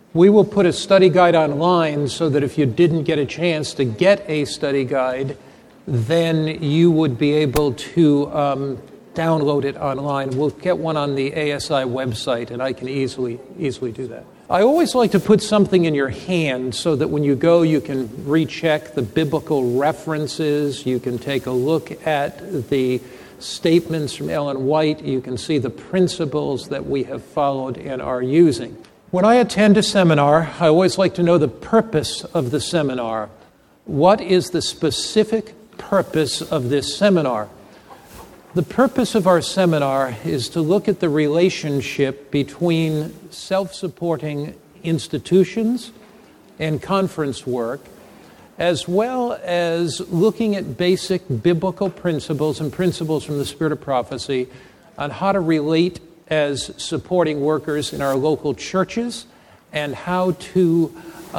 We will put a study guide online so that if you didn't get a chance to get a study guide, then you would be able to download it online. We'll get one on the ASI website, and I can easily do that. I always like to put something in your hand so that when you go, you can recheck the biblical references. You can take a look at the statements from Ellen White. You can see the principles that we have followed and are using. When I attend a seminar, I always like to know the purpose of the seminar. What is the specific purpose of this seminar? The purpose of our seminar is to look at the relationship between self-supporting institutions and conference work, as well as looking at basic biblical principles and principles from the Spirit of Prophecy on how to relate as supporting workers in our local churches and how to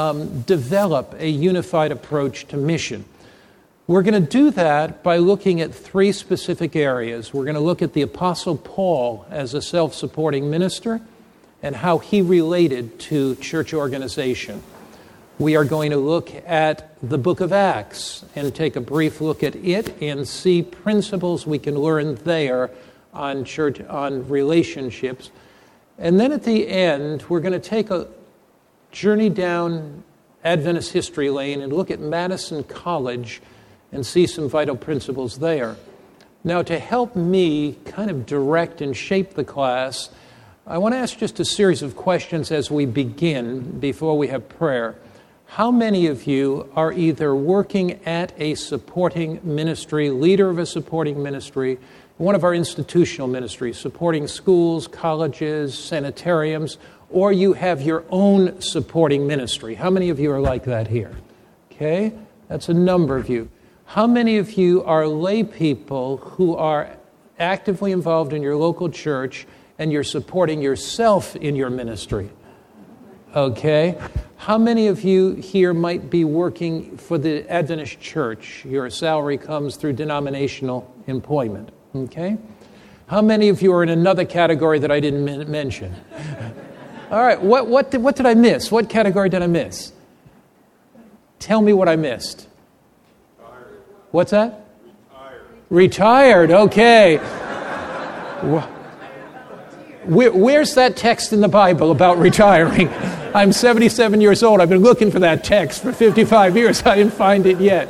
develop a unified approach to mission. We're going to do that by looking at three specific areas. We're going to look at the Apostle Paul as a self-supporting minister and how he related to church organization. We are going to look at the book of Acts and take a brief look at it and see principles we can learn there on church, on relationships. And then at the end, we're going to take a journey down Adventist history lane and look at Madison College and see some vital principles there. Now, to help me kind of direct and shape the class, I want to ask just a series of questions as we begin before we have prayer. How many of you are either working at a supporting ministry, leader of a supporting ministry, one of our institutional ministries, supporting schools, colleges, sanitariums, or you have your own supporting ministry? How many of you are like that here? Okay, that's a number of you. How many of you are lay people who are actively involved in your local church and you're supporting yourself in your ministry? Okay. How many of you here might be working for the Adventist church? Your salary comes through denominational employment. Okay. How many of you are in another category that I didn't mention? All right. What did I miss? What category did I miss? Tell me what I missed. What's that? Retired, okay. Where's that text in the Bible about retiring? I'm 77 years old. I've been looking for that text for 55 years. I didn't find it yet.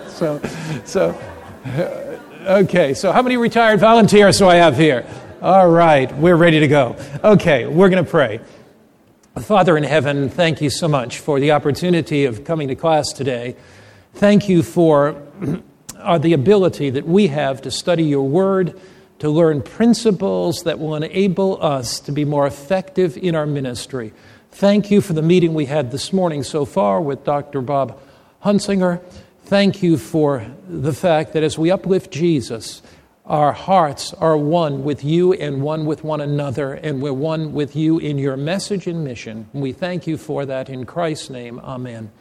Okay, so how many retired volunteers do I have here? All right, we're ready to go. Okay, we're going to pray. Father in heaven, thank you so much for the opportunity of coming to class today. Thank you for the ability that we have to study your word, to learn principles that will enable us to be more effective in our ministry. Thank you for the meeting we had this morning so far with Dr. Bob Hunsinger. Thank you for the fact that as we uplift Jesus, our hearts are one with you and one with one another, and we're one with you in your message and mission. We thank you for that in Christ's name. Amen.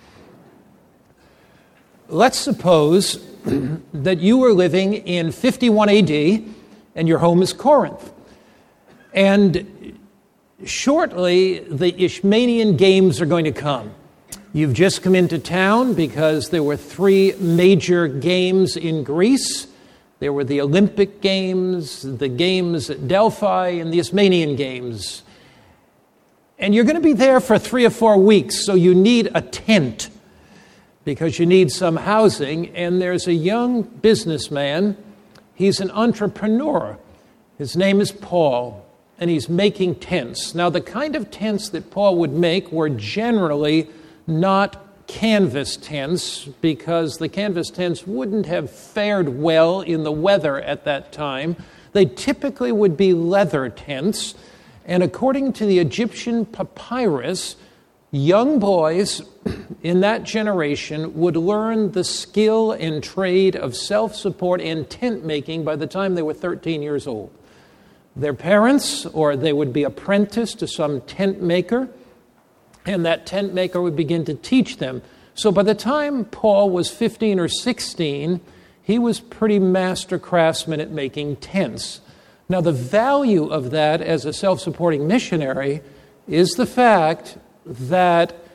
Let's suppose that you were living in 51 AD and your home is Corinth. And shortly, the Isthmian Games are going to come. You've just come into town because there were three major games in Greece. There were the Olympic Games, the Games at Delphi, and the Isthmian Games. And you're going to be there for 3 or 4 weeks, so you need a tent because you need some housing. And there's a young businessman. He's an entrepreneur. His name is Paul, and he's making tents. Now, the kind of tents that Paul would make were generally not canvas tents, because the canvas tents wouldn't have fared well in the weather at that time. They typically would be leather tents. And according to the Egyptian papyrus, young boys in that generation would learn the skill and trade of self-support and tent making by the time they were 13 years old. Their parents, or they would be apprenticed to some tent maker, and that tent maker would begin to teach them. So by the time Paul was 15 or 16, he was pretty master craftsman at making tents. Now, the value of that as a self-supporting missionary is the fact that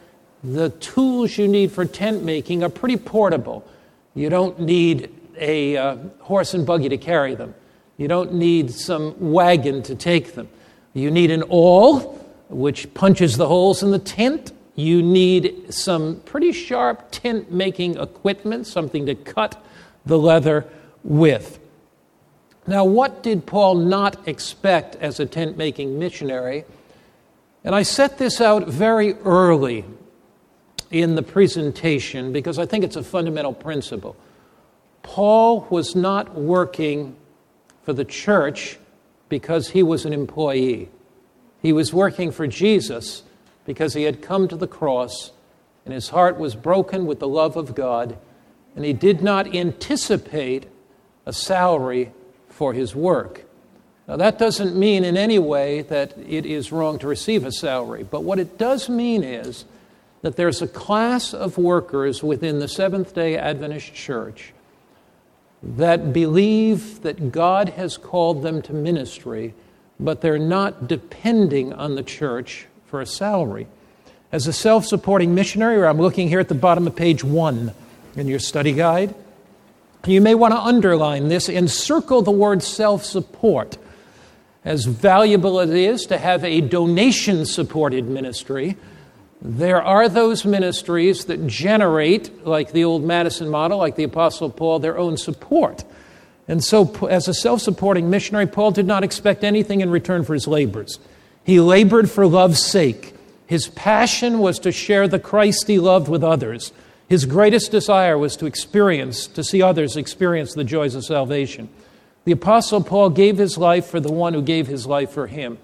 the tools you need for tent making are pretty portable. You don't need a horse and buggy to carry them. You don't need some wagon to take them. You need an awl, which punches the holes in the tent. You need some pretty sharp tent-making equipment, something to cut the leather with. Now, what did Paul not expect as a tent-making missionary? And I set this out very early in the presentation because I think it's a fundamental principle. Paul was not working for the church because he was an employee. He was working for Jesus because he had come to the cross and his heart was broken with the love of God, and he did not anticipate a salary for his work. Now, that doesn't mean in any way that it is wrong to receive a salary, but what it does mean is that there's a class of workers within the Seventh-day Adventist Church that believe that God has called them to ministry, but they're not depending on the church for a salary. As a self-supporting missionary, I'm looking here at the bottom of page 1 in your study guide, you may want to underline this and circle the word self-support. As valuable as it is to have a donation-supported ministry, there are those ministries that generate, like the old Madison model, like the Apostle Paul, their own support. And so, as a self-supporting missionary, Paul did not expect anything in return for his labors. He labored for love's sake. His passion was to share the Christ he loved with others. His greatest desire was to see others experience the joys of salvation. The Apostle Paul gave his life for the one who gave his life for him.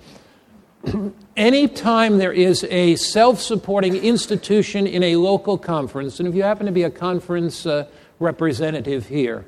Anytime there is a self-supporting institution in a local conference, and if you happen to be a conference representative here,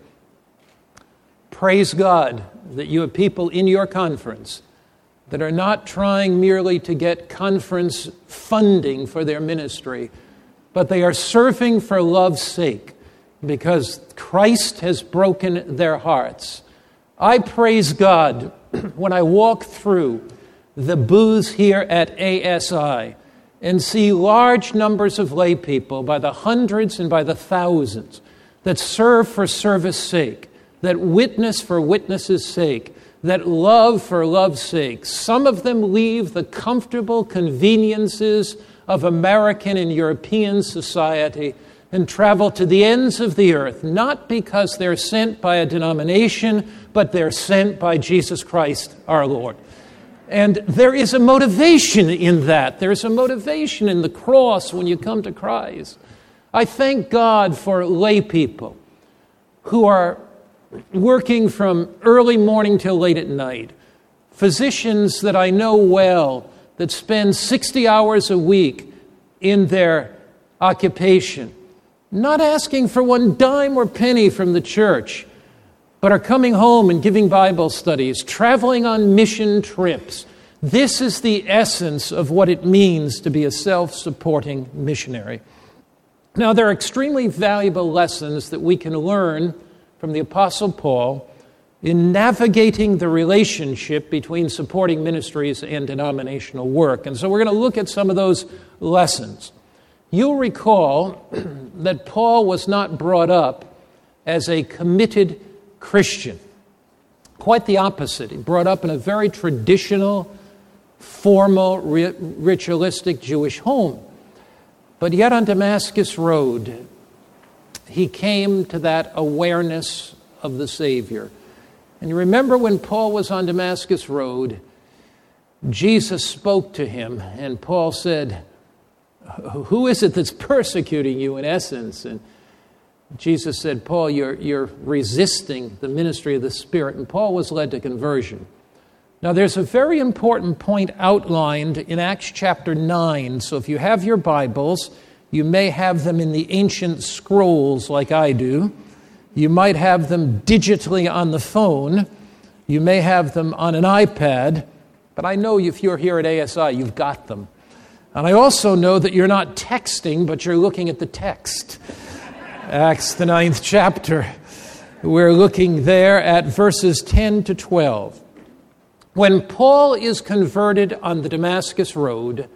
praise God that you have people in your conference that are not trying merely to get conference funding for their ministry, but they are serving for love's sake because Christ has broken their hearts. I praise God when I walk through the booths here at ASI and see large numbers of lay people by the hundreds and by the thousands that serve for service sake, that witness for witness's sake, that love for love's sake. Some of them leave the comfortable conveniences of American and European society and travel to the ends of the earth, not because they're sent by a denomination, but they're sent by Jesus Christ, our Lord. And there is a motivation in that. There's a motivation in the cross when you come to Christ. I thank God for lay people who are working from early morning till late at night. Physicians that I know well that spend 60 hours a week in their occupation, not asking for one dime or penny from the church, but are coming home and giving Bible studies, traveling on mission trips. This is the essence of what it means to be a self-supporting missionary. Now, there are extremely valuable lessons that we can learn from the Apostle Paul in navigating the relationship between supporting ministries and denominational work. And so we're going to look at some of those lessons. You'll recall that Paul was not brought up as a committed Christian. Quite the opposite. He brought up in a very traditional, formal, ritualistic Jewish home. But yet on Damascus Road, he came to that awareness of the Savior. And you remember when Paul was on Damascus Road, Jesus spoke to him, and Paul said, "Who is it that's persecuting you in essence?" And Jesus said, "Paul, you're resisting the ministry of the Spirit." And Paul was led to conversion. Now, there's a very important point outlined in Acts chapter 9. So if you have your Bibles, you may have them in the ancient scrolls like I do. You might have them digitally on the phone. You may have them on an iPad. But I know if you're here at ASI, you've got them. And I also know that you're not texting, but you're looking at the text. Acts, the 9th chapter. We're looking there at verses 10 to 12. When Paul is converted on the Damascus Road,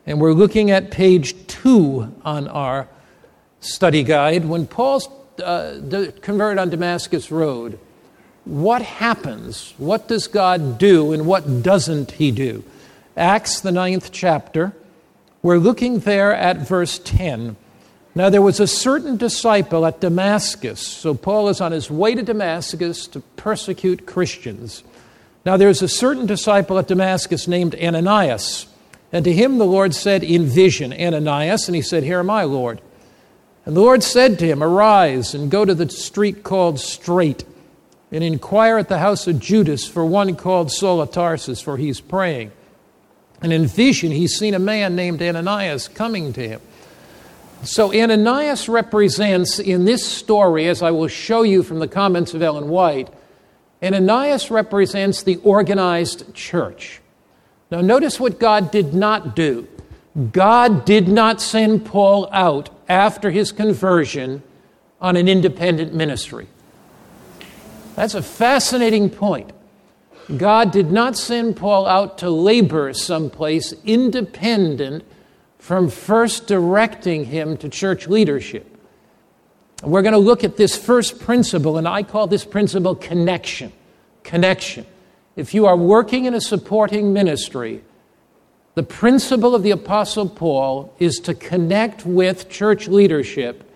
And we're looking at page 2 on our study guide. When Paul's converted on Damascus Road, what happens? What does God do and what doesn't he do? Acts, the 9th chapter. We're looking there at verse 10. Now there was a certain disciple at Damascus. So Paul is on his way to Damascus to persecute Christians. Now there was a certain disciple at Damascus named Ananias. And to him the Lord said in vision, Ananias, and he said, Here am I, Lord. And the Lord said to him, Arise and go to the street called Straight, and inquire at the house of Judas for one called Saul of Tarsus, for he's praying. And in vision he's seen a man named Ananias coming to him. So Ananias represents in this story, as I will show you from the comments of Ellen White, Ananias represents the organized church. Now notice what God did not do. God did not send Paul out after his conversion on an independent ministry. That's a fascinating point. God did not send Paul out to labor someplace independent from first directing him to church leadership. We're going to look at this first principle, and I call this principle connection. Connection. If you are working in a supporting ministry, the principle of the Apostle Paul is to connect with church leadership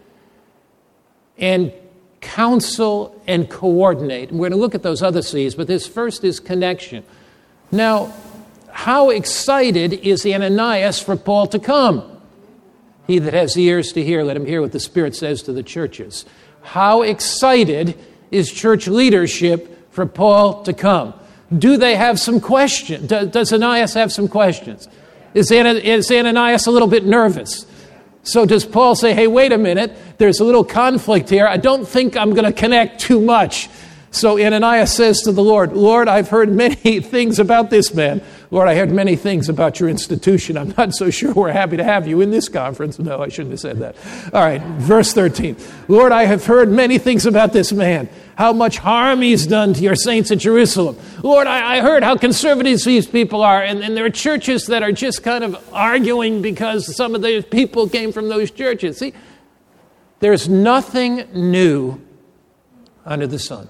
and counsel and coordinate. And we're going to look at those other C's, but this first is connection. Now, how excited is Ananias for Paul to come? He that has ears to hear, let him hear what the Spirit says to the churches. How excited is church leadership for Paul to come? Do they have some questions? Does Ananias have some questions? Is Ananias a little bit nervous? So does Paul say, hey, wait a minute, there's a little conflict here. I don't think I'm going to connect too much. So Ananias says to the Lord, Lord, I've heard many things about this man. Lord, I heard many things about your institution. I'm not so sure we're happy to have you in this conference. No, I shouldn't have said that. All right, verse 13. Lord, I have heard many things about this man, how much harm he's done to your saints at Jerusalem. Lord, I heard how conservative these people are, and there are churches that are just kind of arguing because some of the people came from those churches. See, there's nothing new under the sun.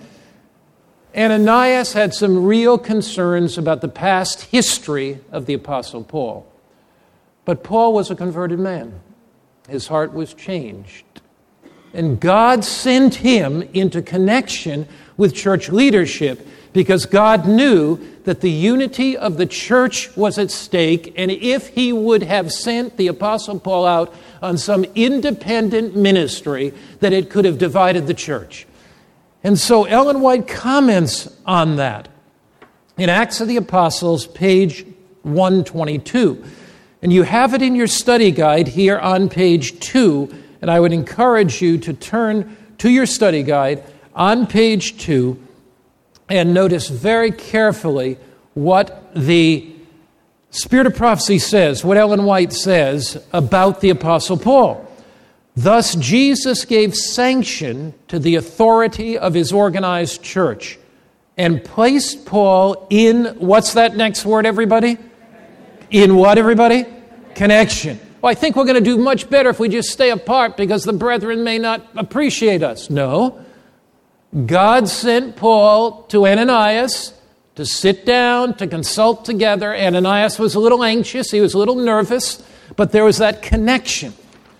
Ananias had some real concerns about the past history of the Apostle Paul. But Paul was a converted man. His heart was changed. And God sent him into connection with church leadership because God knew that the unity of the church was at stake, and if he would have sent the Apostle Paul out on some independent ministry, that it could have divided the church. And so Ellen White comments on that in Acts of the Apostles, page 122. And you have it in your study guide here on page 2, and I would encourage you to turn to your study guide on page 2 and notice very carefully what the Spirit of Prophecy says, what Ellen White says about the Apostle Paul. Thus, Jesus gave sanction to the authority of his organized church and placed Paul in, what's that next word, everybody? In what, everybody? Connection. Well, I think we're going to do much better if we just stay apart because the brethren may not appreciate us. No. God sent Paul to Ananias to sit down, to consult together. Ananias was a little anxious. He was a little nervous, but there was that connection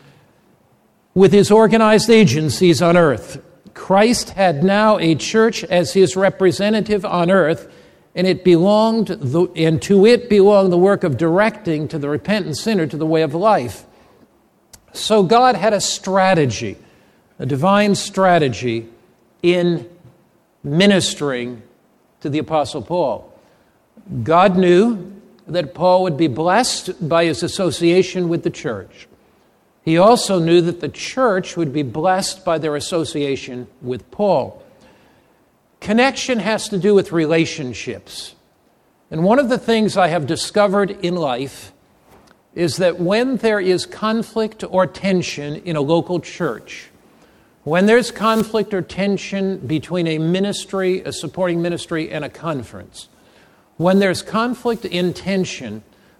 with his organized agencies on earth. Christ had now a church as his representative on earth, and to it belonged the work of directing to the repentant sinner to the way of life. So God had a strategy, a divine strategy in ministering to the Apostle Paul. God knew that Paul would be blessed by his association with the church. He also knew that the church would be blessed by their association with Paul. Connection has to do with relationships. And one of the things I have discovered in life is that when there is conflict or tension in a local church, when there's conflict or tension between a ministry, a supporting ministry, and a conference, when there's conflict in tension,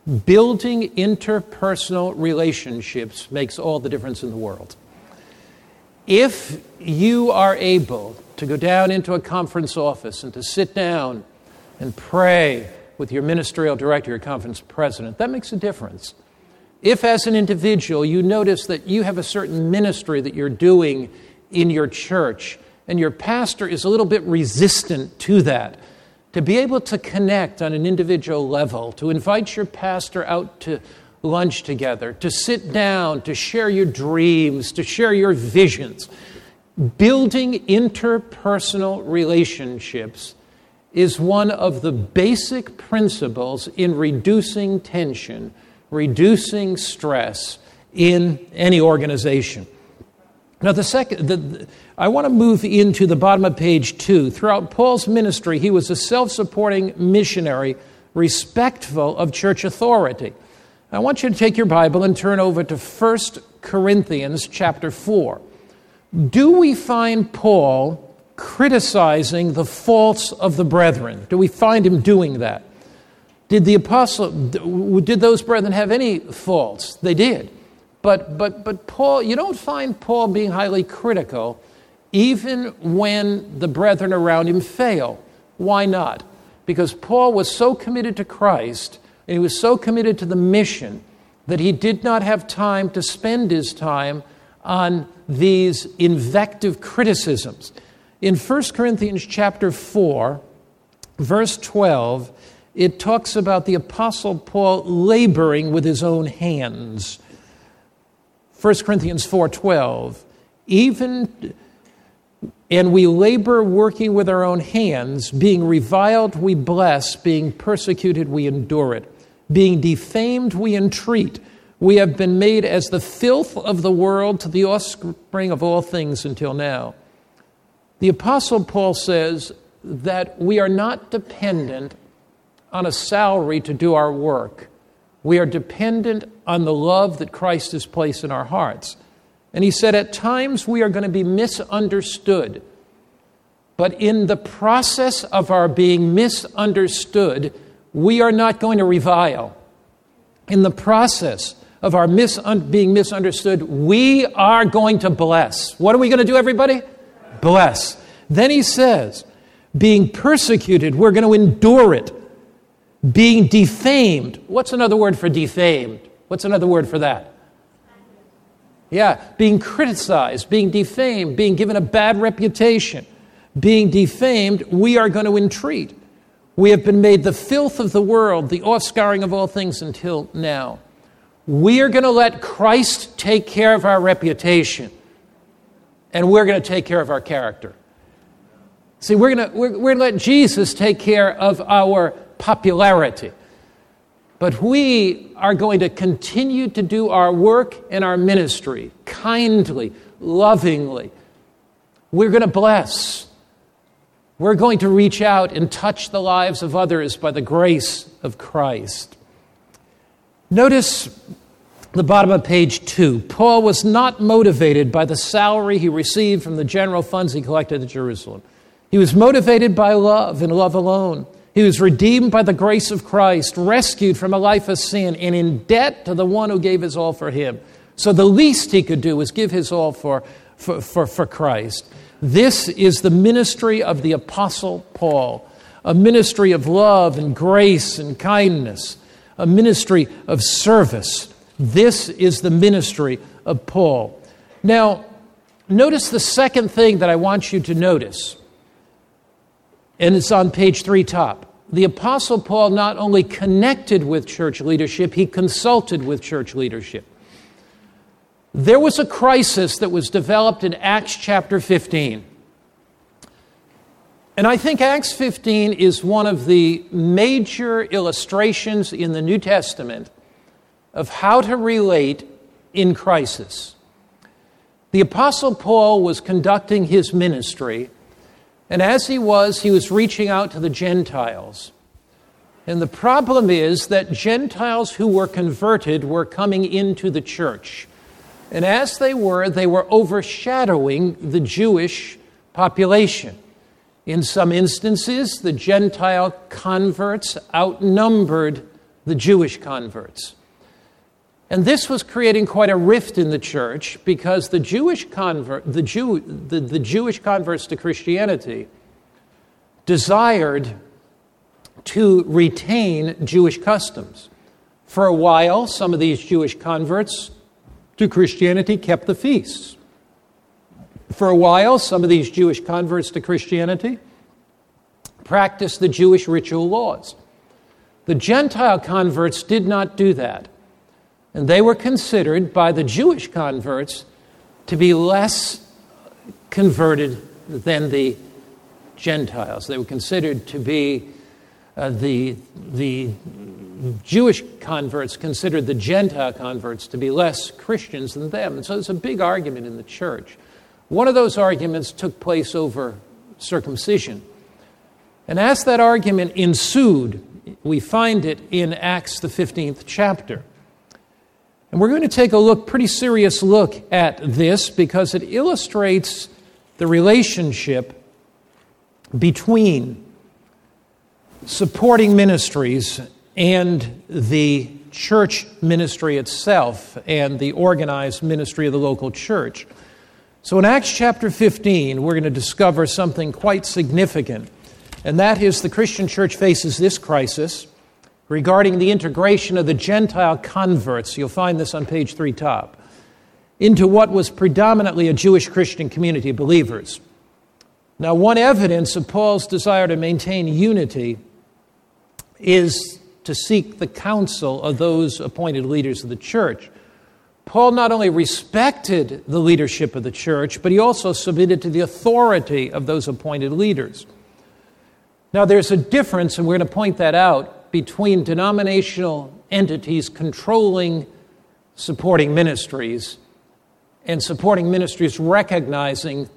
Building interpersonal relationships makes all the difference in the world. If you are able to go down into a conference office and to sit down and pray with your ministerial director, your conference president, that makes a difference. If as an individual you notice that you have a certain ministry that you're doing in your church and your pastor is a little bit resistant to that, to be able to connect on an individual level, to invite your pastor out to lunch together, to sit down, to share your dreams, to share your visions. Building interpersonal relationships is one of the basic principles in reducing tension, reducing stress in any organization. Now, I want to move into the bottom of page 2. Throughout Paul's ministry, he was a self-supporting missionary, respectful of church authority. I want you to take your Bible and turn over to 1 Corinthians chapter 4. Do we find Paul criticizing the faults of the brethren? Do we find him doing that? Did those brethren have any faults? They did. But Paul, you don't find Paul being highly critical even when the brethren around him fail. Why not? Because Paul was so committed to Christ and he was so committed to the mission that he did not have time to spend his time on these invective criticisms. In 1 Corinthians chapter 4, verse 12, it talks about the Apostle Paul laboring with his own hands. 1 Corinthians 4:12, and we labor working with our own hands, being reviled we bless, being persecuted we endure it, being defamed we entreat. We have been made as the filth of the world to the offspring of all things until now. The Apostle Paul says that we are not dependent on a salary to do our work. We are dependent on the love that Christ has placed in our hearts. And he said, at times we are going to be misunderstood. But in the process of our being misunderstood, we are not going to revile. In the process of our being misunderstood, we are going to bless. What are we going to do, everybody? Bless. Then he says, being persecuted, we're going to endure it. Being defamed. What's another word for defamed? What's another word for that? Yeah, being criticized, being defamed, being given a bad reputation. Being defamed, we are going to entreat. We have been made the filth of the world, the offscouring of all things until now. We are going to let Christ take care of our reputation, and we're going to take care of our character. See, we're going to let Jesus take care of our popularity. But we are going to continue to do our work and our ministry kindly, lovingly. We're going to bless. We're going to reach out and touch the lives of others by the grace of Christ. Notice the bottom of page 2. Paul was not motivated by the salary he received from the general funds he collected at Jerusalem. He was motivated by love and love alone. He was redeemed by the grace of Christ, rescued from a life of sin, and in debt to the one who gave his all for him. So the least he could do was give his all for Christ. This is the ministry of the Apostle Paul, a ministry of love and grace and kindness, a ministry of service. This is the ministry of Paul. Now, notice the second thing that I want you to notice, and it's on page 3 top. The Apostle Paul not only connected with church leadership, he consulted with church leadership. There was a crisis that was developed in Acts chapter 15. And I think Acts 15 is one of the major illustrations in the New Testament of how to relate in crisis. The Apostle Paul was conducting his ministry, and as he was reaching out to the Gentiles. And the problem is that Gentiles who were converted were coming into the church. And as they were overshadowing the Jewish population. In some instances, the Gentile converts outnumbered the Jewish converts. And this was creating quite a rift in the church because the Jewish converts to Christianity desired to retain Jewish customs. For a while, some of these Jewish converts to Christianity kept the feasts. For a while, some of these Jewish converts to Christianity practiced the Jewish ritual laws. The Gentile converts did not do that. And they were considered by the Jewish converts to be less converted than the Gentiles. They were considered to be the Jewish converts considered the Gentile converts to be less Christians than them. And so there's a big argument in the church. One of those arguments took place over circumcision. And as that argument ensued, we find it in Acts the 15th chapter. And we're going to take a pretty serious look at this because it illustrates the relationship between supporting ministries and the church ministry itself and the organized ministry of the local church. So in Acts chapter 15, we're going to discover something quite significant, and that is the Christian church faces this crisis regarding the integration of the Gentile converts, you'll find this on page 3 top, into what was predominantly a Jewish Christian community of believers. Now, one evidence of Paul's desire to maintain unity is to seek the counsel of those appointed leaders of the church. Paul not only respected the leadership of the church, but he also submitted to the authority of those appointed leaders. Now, there's a difference, and we're going to point that out, between denominational entities controlling supporting ministries and supporting ministries recognizing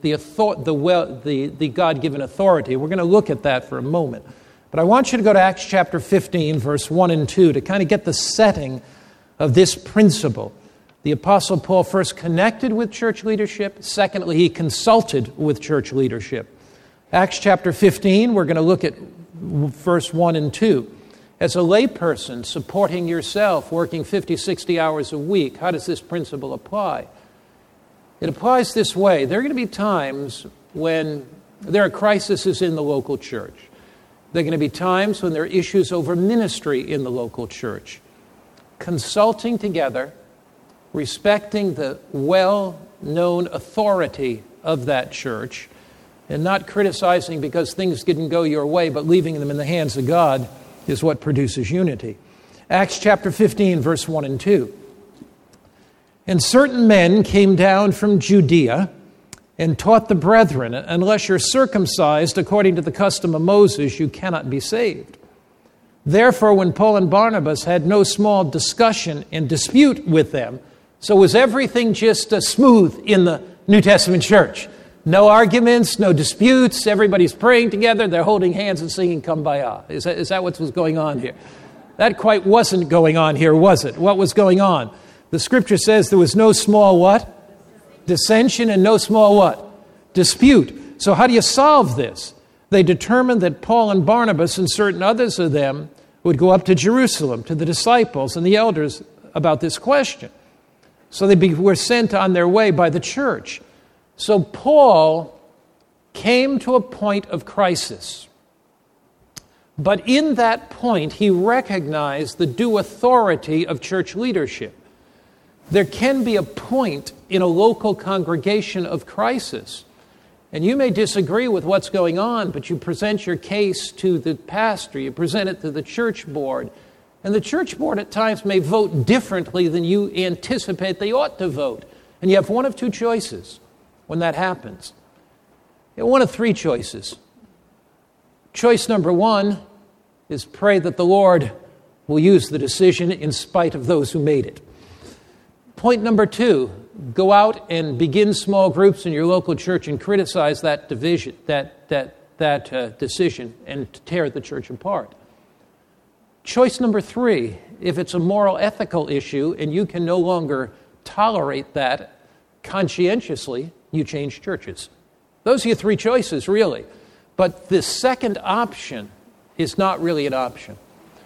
the God-given authority. We're going to look at that for a moment. But I want you to go to Acts chapter 15, verse 1 and 2 to kind of get the setting of this principle. The Apostle Paul first connected with church leadership. Secondly, he consulted with church leadership. Acts chapter 15, we're going to look at verse 1 and 2. As a layperson supporting yourself, working 50, 60 hours a week, how does this principle apply? It applies this way. There are going to be times when there are crises in the local church. There are going to be times when there are issues over ministry in the local church. Consulting together, respecting the well-known authority of that church, and not criticizing because things didn't go your way, but leaving them in the hands of God is what produces unity. Acts chapter 15, verse 1 and 2. And certain men came down from Judea and taught the brethren, unless you're circumcised according to the custom of Moses, you cannot be saved. Therefore, when Paul and Barnabas had no small discussion and dispute with them, so was everything just smooth in the New Testament church? No arguments, no disputes, everybody's praying together, they're holding hands and singing Kumbaya. Is that what was going on here? That quite wasn't going on here, was it? What was going on? The scripture says there was no small what? Dissension, and no small what? Dispute. So how do you solve this? They determined that Paul and Barnabas and certain others of them would go up to Jerusalem to the disciples and the elders about this question. So they were sent on their way by the church. So Paul came to a point of crisis. But in that point, he recognized the due authority of church leadership. There can be a point in a local congregation of crisis. And you may disagree with what's going on, but you present your case to the pastor, you present it to the church board, and the church board at times may vote differently than you anticipate they ought to vote. And you have one of two choices when that happens. You have one of three choices. Choice number one is pray that the Lord will use the decision in spite of those who made it. Point number two, go out and begin small groups in your local church and criticize that division, that decision, and tear the church apart. Choice number three, if it's a moral, ethical issue and you can no longer tolerate that conscientiously, you change churches. Those are your three choices, really. But the second option is not really an option.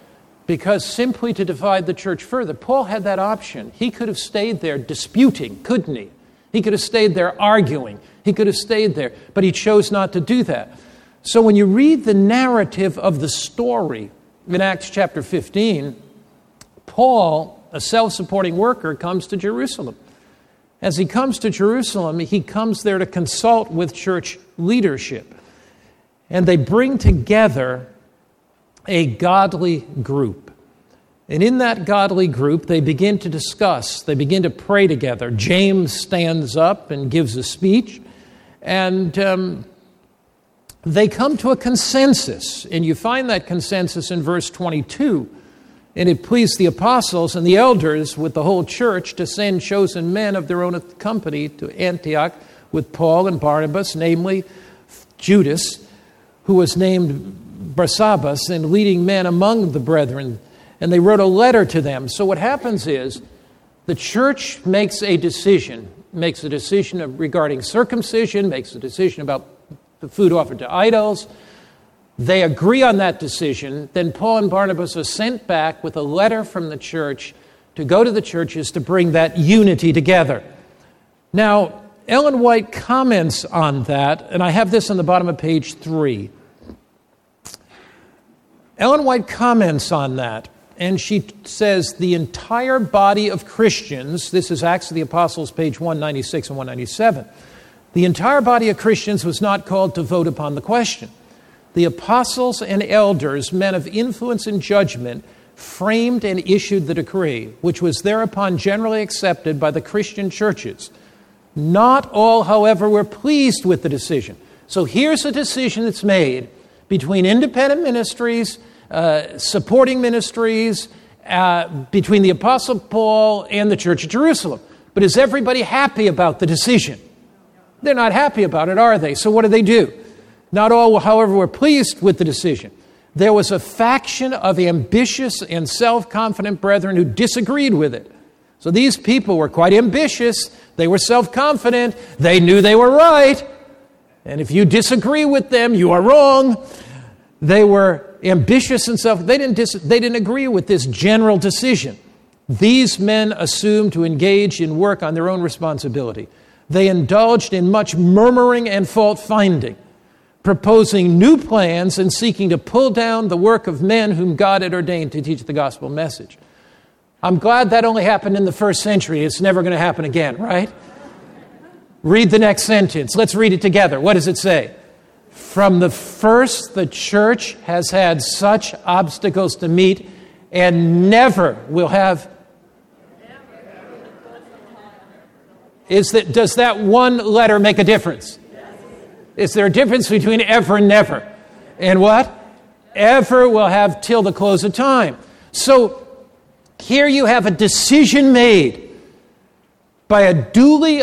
because simply to divide the church further. Paul had that option. He could have stayed there disputing, couldn't he? He could have stayed there arguing. He could have stayed there, but he chose not to do that. So when you read the narrative of the story in Acts chapter 15, Paul, a self-supporting worker, comes to Jerusalem. As he comes to Jerusalem, he comes there to consult with church leadership. And they bring together a godly group. And in that godly group, they begin to discuss, they begin to pray together. James stands up and gives a speech, and they come to a consensus. And you find that consensus in verse 22. And it pleased the apostles and the elders with the whole church to send chosen men of their own company to Antioch with Paul and Barnabas, namely Judas, who was named Barsabbas, and leading men among the brethren. And they wrote a letter to them. So what happens is the church makes a decision regarding circumcision, makes a decision about the food offered to idols. They agree on that decision. Then Paul and Barnabas are sent back with a letter from the church to go to the churches to bring that unity together. Now, Ellen White comments on that, and I have this on the bottom of page 3. Ellen White comments on that, and she says the entire body of Christians, this is Acts of the Apostles, page 196 and 197, the entire body of Christians was not called to vote upon the question. The apostles and elders, men of influence and judgment, framed and issued the decree, which was thereupon generally accepted by the Christian churches. Not all, however, were pleased with the decision. So here's a decision that's made between independent ministries, supporting ministries, between the Apostle Paul and the Church of Jerusalem. But is everybody happy about the decision? They're not happy about it, are they? So what do? Not all, however, were pleased with the decision. There was a faction of ambitious and self-confident brethren who disagreed with it. So these people were quite ambitious. They were self-confident. They knew they were right. And if you disagree with them, you are wrong. They were ambitious and they didn't agree with this general decision. These men assumed to engage in work on their own responsibility. They indulged in much murmuring and fault-finding, proposing new plans and seeking to pull down the work of men whom God had ordained to teach the gospel message. I'm glad that only happened in the first century. It's never going to happen again, right? Read the next sentence. Let's read it together. What does it say? From the first, the church has had such obstacles to meet and never will have. Does that one letter make a difference? Is there a difference between ever and never? And what? Ever will have till the close of time. So here you have a decision made by a duly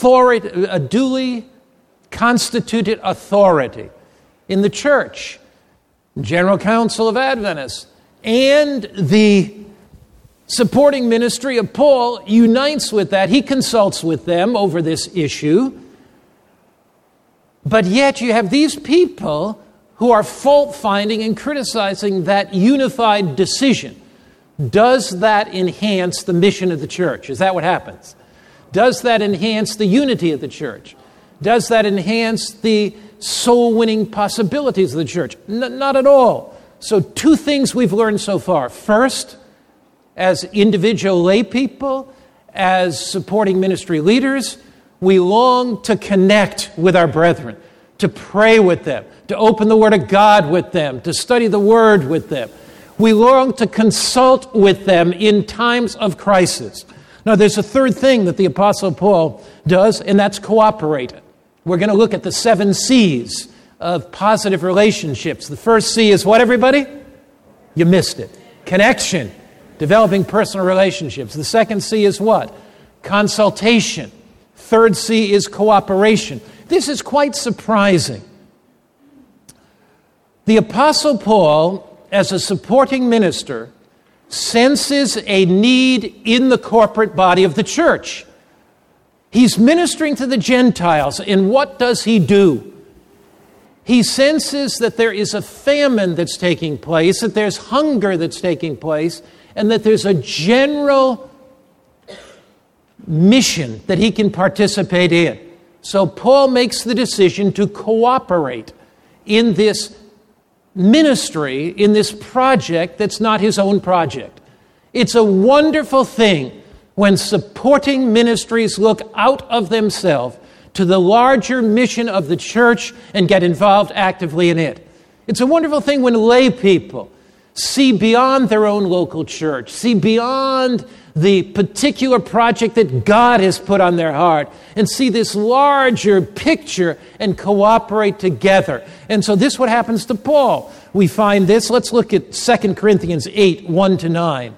constituted authority in the church, General Council of Adventists, and the supporting ministry of Paul unites with that. He consults with them over this issue. But yet you have these people who are fault-finding and criticizing that unified decision. Does that enhance the mission of the church? Is that what happens? Does that enhance the unity of the church? Does that enhance the soul-winning possibilities of the church? Not at all. So 2 things we've learned so far. First, as individual lay people, as supporting ministry leaders, we long to connect with our brethren, to pray with them, to open the Word of God with them, to study the Word with them. We long to consult with them in times of crisis. Now, there's a third thing that the Apostle Paul does, and that's cooperate. We're going to look at the 7 C's of positive relationships. The first C is what, everybody? You missed it. Connection. Developing personal relationships. The second C is what? Consultation. Third C is cooperation. This is quite surprising. The Apostle Paul, as a supporting minister, senses a need in the corporate body of the church. He's ministering to the Gentiles, and what does he do? He senses that there is a famine that's taking place, that there's hunger that's taking place, and that there's a general mission that he can participate in. So Paul makes the decision to cooperate in this ministry, in this project that's not his own project. It's a wonderful thing when supporting ministries look out of themselves to the larger mission of the church and get involved actively in it. It's a wonderful thing when lay people see beyond their own local church, see beyond the particular project that God has put on their heart, and see this larger picture and cooperate together. And so this is what happens to Paul. We find this. Let's look at 2 Corinthians 8, 1-9.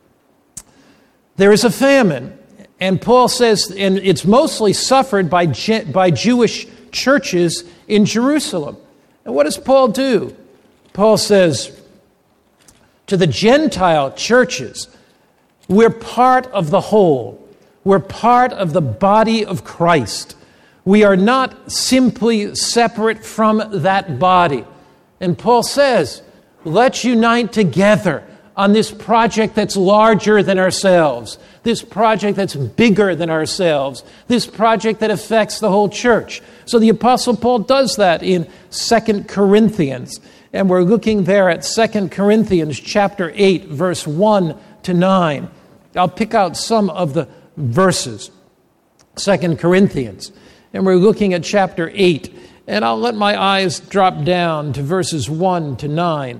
There is a famine, and Paul says, and it's mostly suffered by Jewish churches in Jerusalem. And what does Paul do? Paul says, to the Gentile churches, we're part of the whole. We're part of the body of Christ. We are not simply separate from that body. And Paul says, let's unite together on this project that's larger than ourselves, this project that's bigger than ourselves, this project that affects the whole church. So the Apostle Paul does that in 2 Corinthians. And we're looking there at 2 Corinthians chapter 8, verse 1-9. I'll pick out some of the verses. 2 Corinthians. And we're looking at chapter 8. And I'll let my eyes drop down to verses 1-9.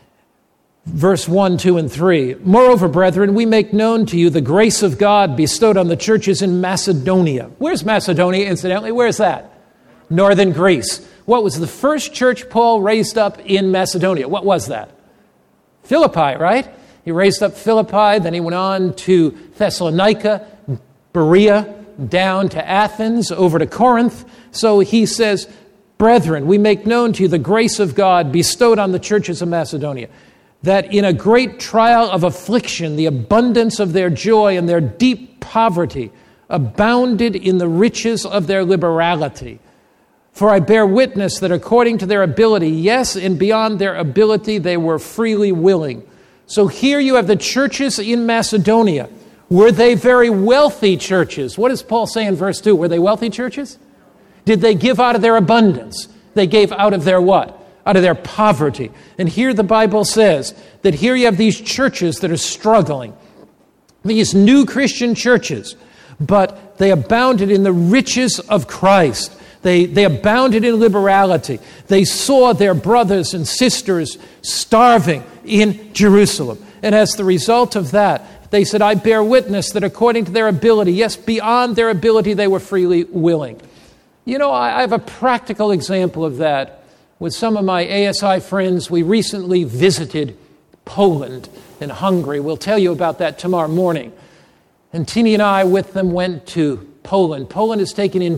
Verse 1, 2, and 3. Moreover, brethren, we make known to you the grace of God bestowed on the churches in Macedonia. Where's Macedonia, incidentally? Where's that? Northern Greece. What was the first church Paul raised up in Macedonia? What was that? Philippi, right? He raised up Philippi, then he went on to Thessalonica, Berea, down to Athens, over to Corinth. So he says, brethren, we make known to you the grace of God bestowed on the churches of Macedonia, that in a great trial of affliction, the abundance of their joy and their deep poverty abounded in the riches of their liberality. For I bear witness that according to their ability, yes, and beyond their ability, they were freely willing. So here you have the churches in Macedonia. Were they very wealthy churches? What does Paul say in verse 2? Were they wealthy churches? Did they give out of their abundance? They gave out of their what? Out of their poverty. And here the Bible says that here you have these churches that are struggling. These new Christian churches. But they abounded in the riches of Christ. They abounded in liberality. They saw their brothers and sisters starving in Jerusalem. And as the result of that, they said, I bear witness that according to their ability, yes, beyond their ability, they were freely willing. You know, I have a practical example of that. With some of my ASI friends, we recently visited Poland and Hungary. We'll tell you about that tomorrow morning. And Tini and I with them went to Poland. Poland has taken in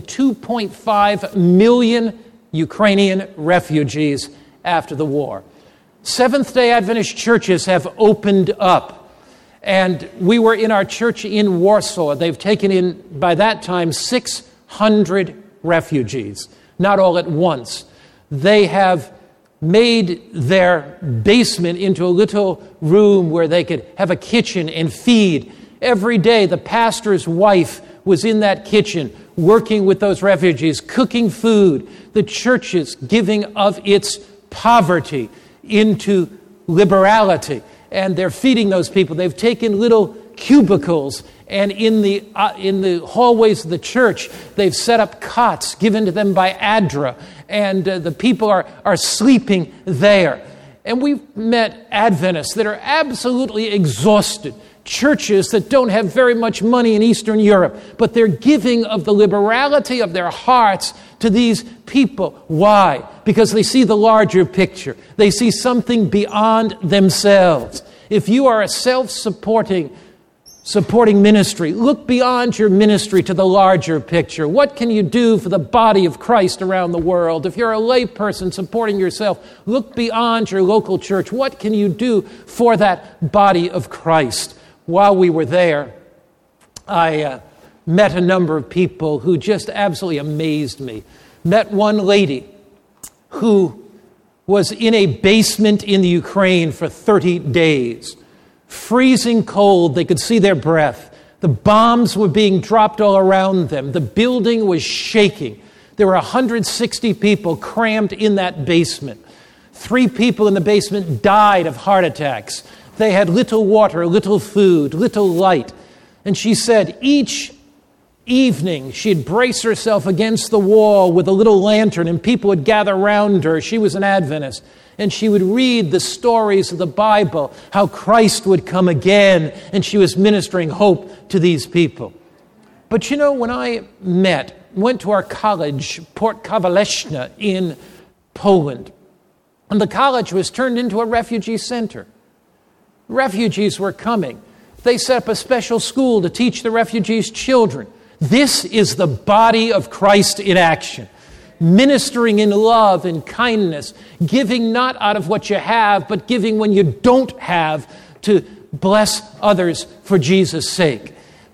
2.5 million Ukrainian refugees after the war. Seventh-day Adventist churches have opened up. And we were in our church in Warsaw. They've taken in, by that time, 600 refugees. Not all at once. They have made their basement into a little room where they could have a kitchen and feed. Every day, the pastor's wife was in that kitchen working with those refugees, cooking food. The church is giving of its poverty into liberality. And they're feeding those people. They've taken little cubicles, and in the hallways of the church, they've set up cots given to them by ADRA, and the people are sleeping there. And we've met Adventists that are absolutely exhausted, churches that don't have very much money in Eastern Europe, but they're giving of the liberality of their hearts to these people. Why? Because they see the larger picture. They see something beyond themselves. If you are a self-supporting ministry, look beyond your ministry to the larger picture. What can you do for the body of Christ around the world? If you're a lay person supporting yourself, look beyond your local church. What can you do for that body of Christ? While we were there, I met a number of people who just absolutely amazed me. Met one lady who was in a basement in the Ukraine for 30 days. Freezing cold, they could see their breath. The bombs were being dropped all around them. The building was shaking. There were 160 people crammed in that basement. 3 people in the basement died of heart attacks. They had little water, little food, little light. And she said each evening she'd brace herself against the wall with a little lantern and people would gather around her. She was an Adventist. And she would read the stories of the Bible, how Christ would come again. And she was ministering hope to these people. But you know, when I went to our college, Port Kawaleczna in Poland, and the college was turned into a refugee center. Refugees were coming. They set up a special school to teach the refugees' children. This is the body of Christ in action. Ministering in love and kindness, giving not out of what you have, but giving when you don't have to bless others for Jesus' sake.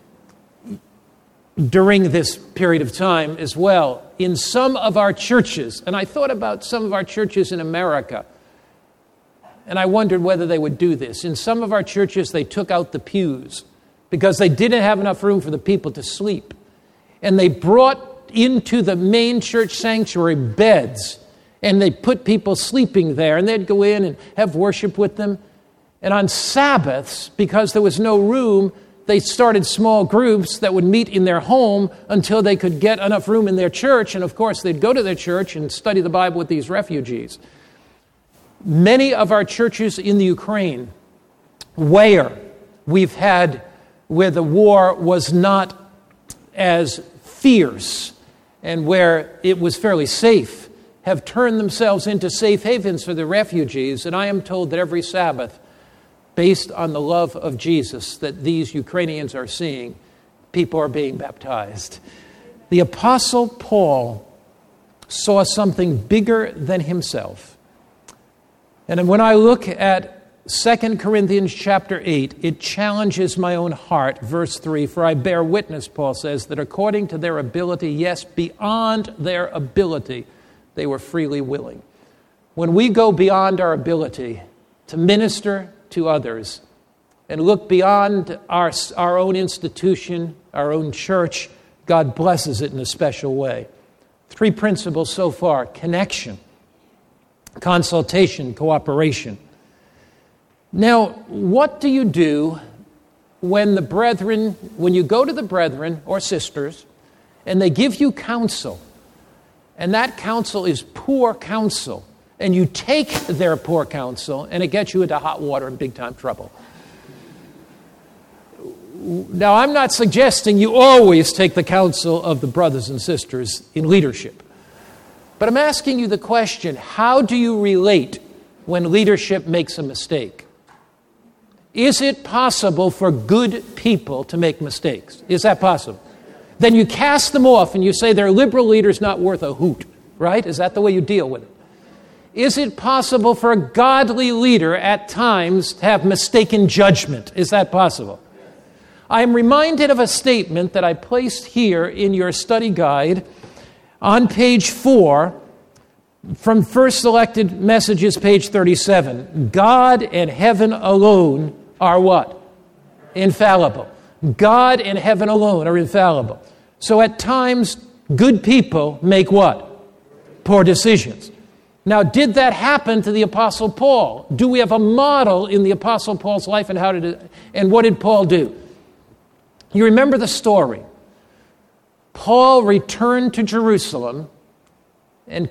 During this period of time as well, in some of our churches, and I thought about some of our churches in America, and I wondered whether they would do this. In some of our churches, they took out the pews because they didn't have enough room for the people to sleep. And they brought into the main church sanctuary beds, and they put people sleeping there, and they'd go in and have worship with them. And on Sabbaths, because there was no room, they started small groups that would meet in their home until they could get enough room in their church. And of course, they'd go to their church and study the Bible with these refugees. Many of our churches in the Ukraine, where the war was not as fierce and where it was fairly safe, have turned themselves into safe havens for the refugees. And I am told that every Sabbath, based on the love of Jesus that these Ukrainians are seeing, people are being baptized. The Apostle Paul saw something bigger than himself. And when I look at 2 Corinthians chapter 8, it challenges my own heart. Verse 3, for I bear witness, Paul says, that according to their ability, yes, beyond their ability, they were freely willing. When we go beyond our ability to minister to others and look beyond our own institution, our own church, God blesses it in a special way. 3 principles so far: connection, consultation, cooperation. Now, what do you do when you go to the brethren or sisters and they give you counsel, and that counsel is poor counsel, and you take their poor counsel and it gets you into hot water and big time trouble? Now, I'm not suggesting you always take the counsel of the brothers and sisters in leadership, but I'm asking you the question, how do you relate when leadership makes a mistake? Is it possible for good people to make mistakes? Is that possible? Then you cast them off and you say their liberal leader's not worth a hoot, right? Is that the way you deal with it? Is it possible for a godly leader at times to have mistaken judgment? Is that possible? I am reminded of a statement that I placed here in your study guide on page 4 from First Selected Messages, page 37. God and heaven alone are what? Infallible. God and heaven alone are infallible. So at times, good people make what? Poor decisions. Now, did that happen to the Apostle Paul? Do we have a model in the Apostle Paul's life and what did Paul do? You remember the story. Paul returned to Jerusalem and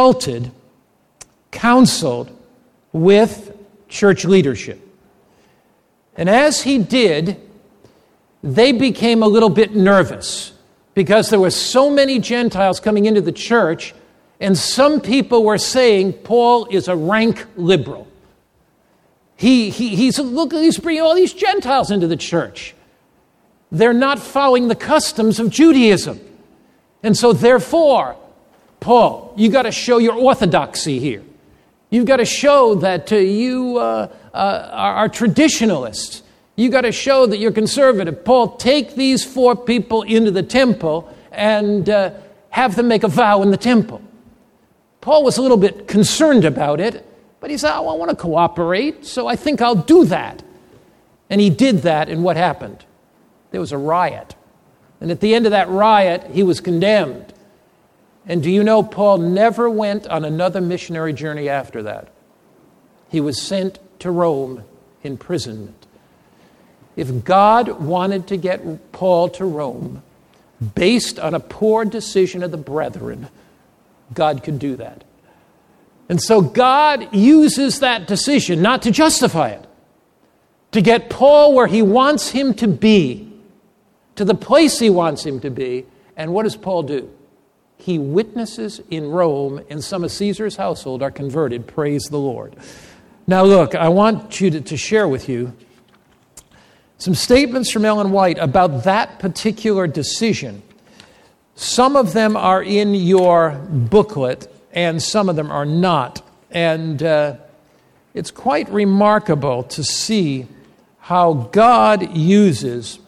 counseled with church leadership. And as he did, they became a little bit nervous because there were so many Gentiles coming into the church, and some people were saying Paul is a rank liberal. He's bringing all these Gentiles into the church. They're not following the customs of Judaism. And so therefore, Paul, you got to show your orthodoxy here. You've got to show that you are traditionalists. You've got to show that you're conservative. Paul, take these 4 people into the temple and have them make a vow in the temple. Paul was a little bit concerned about it, but he said, I want to cooperate, so I think I'll do that. And he did that, and what happened? There was a riot. And at the end of that riot, he was condemned. And do you know Paul never went on another missionary journey after that? He was sent to Rome, imprisonment. If God wanted to get Paul to Rome based on a poor decision of the brethren, God could do that. And so God uses that decision, not to justify it, to get Paul where he wants him to be, to the place he wants him to be. And what does Paul do? He witnesses in Rome, and some of Caesar's household are converted. Praise the Lord. Now look, I want you to share with you some statements from Ellen White about that particular decision. Some of them are in your booklet, and some of them are not. And it's quite remarkable to see how God uses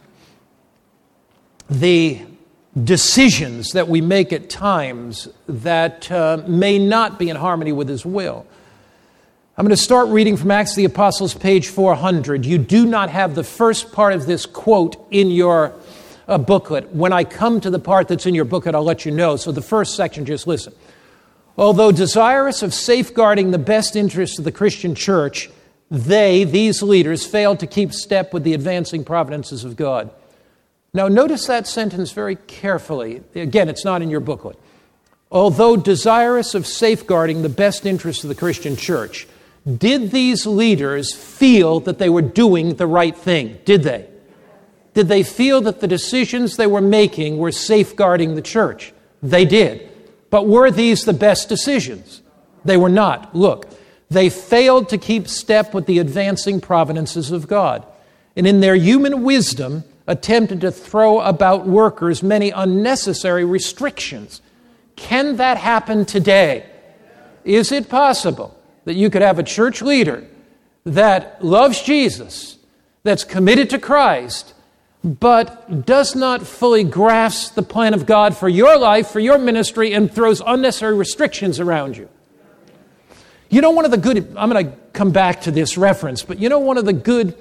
the decisions that we make at times that may not be in harmony with His will. I'm going to start reading from Acts of the Apostles, page 400. You do not have the first part of this quote in your booklet. When I come to the part that's in your booklet, I'll let you know. So the first section, just listen. Although desirous of safeguarding the best interests of the Christian church, these leaders, failed to keep step with the advancing providences of God. Now, notice that sentence very carefully. Again, it's not in your booklet. Although desirous of safeguarding the best interests of the Christian church, did these leaders feel that they were doing the right thing? Did they? Did they feel that the decisions they were making were safeguarding the church? They did. But were these the best decisions? They were not. Look, they failed to keep step with the advancing providences of God, and in their human wisdom attempted to throw about workers many unnecessary restrictions. Can that happen today? Is it possible that you could have a church leader that loves Jesus, that's committed to Christ, but does not fully grasp the plan of God for your life, for your ministry, and throws unnecessary restrictions around you? You know, one of the good, I'm going to come back to this reference, but you know one of the good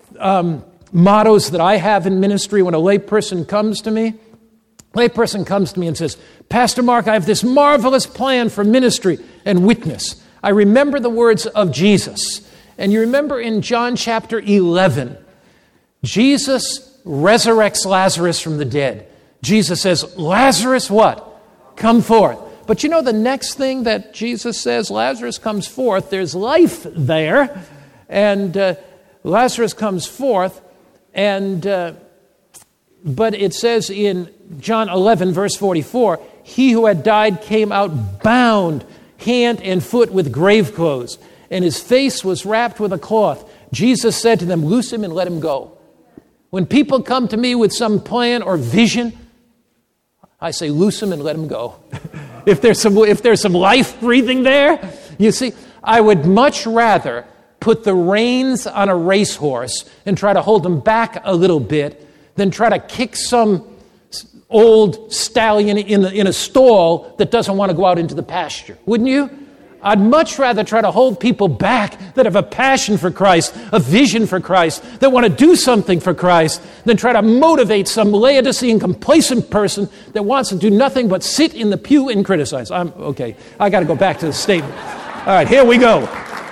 mottos that I have in ministry when a layperson comes to me? Layperson comes to me and says, Pastor Mark, I have this marvelous plan for ministry and witness. I remember the words of Jesus. And you remember in John chapter 11, Jesus resurrects Lazarus from the dead. Jesus says, Lazarus, what? Come forth. But you know the next thing that Jesus says, Lazarus comes forth, there's life there, and Lazarus comes forth, and but it says in John 11, verse 44, he who had died came out bound hand and foot with grave clothes, and his face was wrapped with a cloth. Jesus said to them, loose him and let him go. When people come to me with some plan or vision, I say, loose him and let him go. If there's some life breathing there, you see, I would much rather put the reins on a racehorse and try to hold him back a little bit than try to kick some old stallion in a stall that doesn't want to go out into the pasture. Wouldn't you? I'd much rather try to hold people back that have a passion for Christ, a vision for Christ, that want to do something for Christ, than try to motivate some Laodicean complacent person that wants to do nothing but sit in the pew and criticize. I got to go back to the statement. All right, here we go.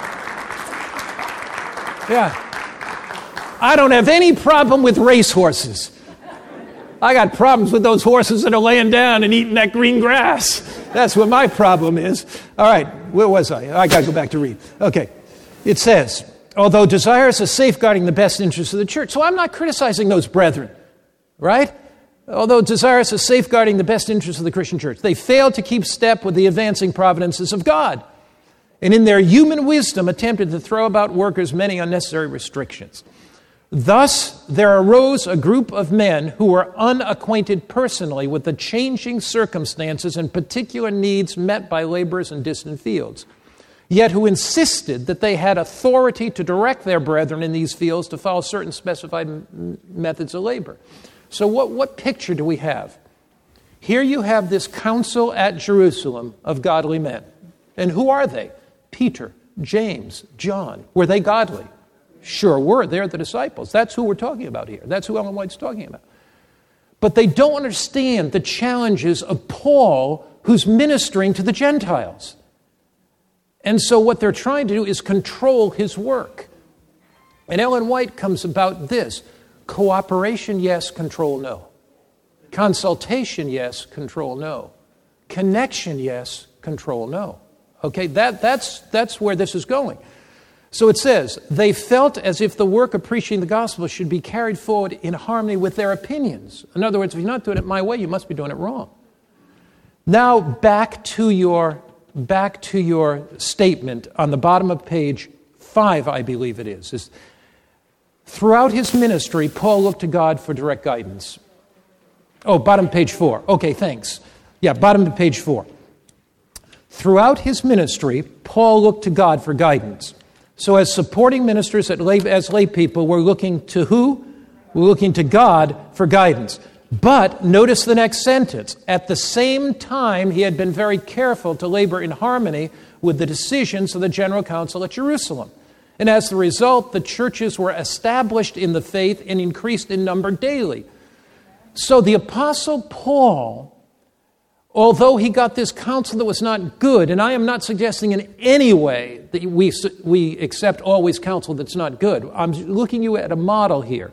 Yeah. I don't have any problem with racehorses. I got problems with those horses that are laying down and eating that green grass. That's what my problem is. All right, where was I? I got to go back to read. Okay, it says, although desirous of safeguarding the best interests of the church. So I'm not criticizing those brethren, right? Although desirous of safeguarding the best interests of the Christian church. They failed to keep step with the advancing providences of God, and in their human wisdom attempted to throw about workers many unnecessary restrictions. Thus, there arose a group of men who were unacquainted personally with the changing circumstances and particular needs met by laborers in distant fields, yet who insisted that they had authority to direct their brethren in these fields to follow certain specified methods of labor. So what picture do we have? Here you have this council at Jerusalem of godly men. And who are they? Peter, James, John. Were they godly? Sure were. They're the disciples. That's who we're talking about here. That's who Ellen White's talking about. But they don't understand the challenges of Paul, who's ministering to the Gentiles. And so what they're trying to do is control his work. And Ellen White comes about this: cooperation, yes; control, no. Consultation, yes; control, no. Connection, yes; control, no. Okay, that's where this is going. So it says, they felt as if the work of preaching the gospel should be carried forward in harmony with their opinions. In other words, if you're not doing it my way, you must be doing it wrong. Now back to your statement on the bottom of page 5, I believe it is. Throughout his ministry, Paul looked to God for direct guidance. Oh, bottom page 4. Okay, thanks. Yeah, bottom of page 4. Throughout his ministry, Paul looked to God for guidance. So as supporting ministers, as lay people, we're looking to who? We're looking to God for guidance. But notice the next sentence. At the same time, he had been very careful to labor in harmony with the decisions of the General Council at Jerusalem. And as the result, the churches were established in the faith and increased in number daily. So the Apostle Paul, although he got this counsel that was not good, and I am not suggesting in any way that we accept always counsel that's not good. I'm looking you at a model here.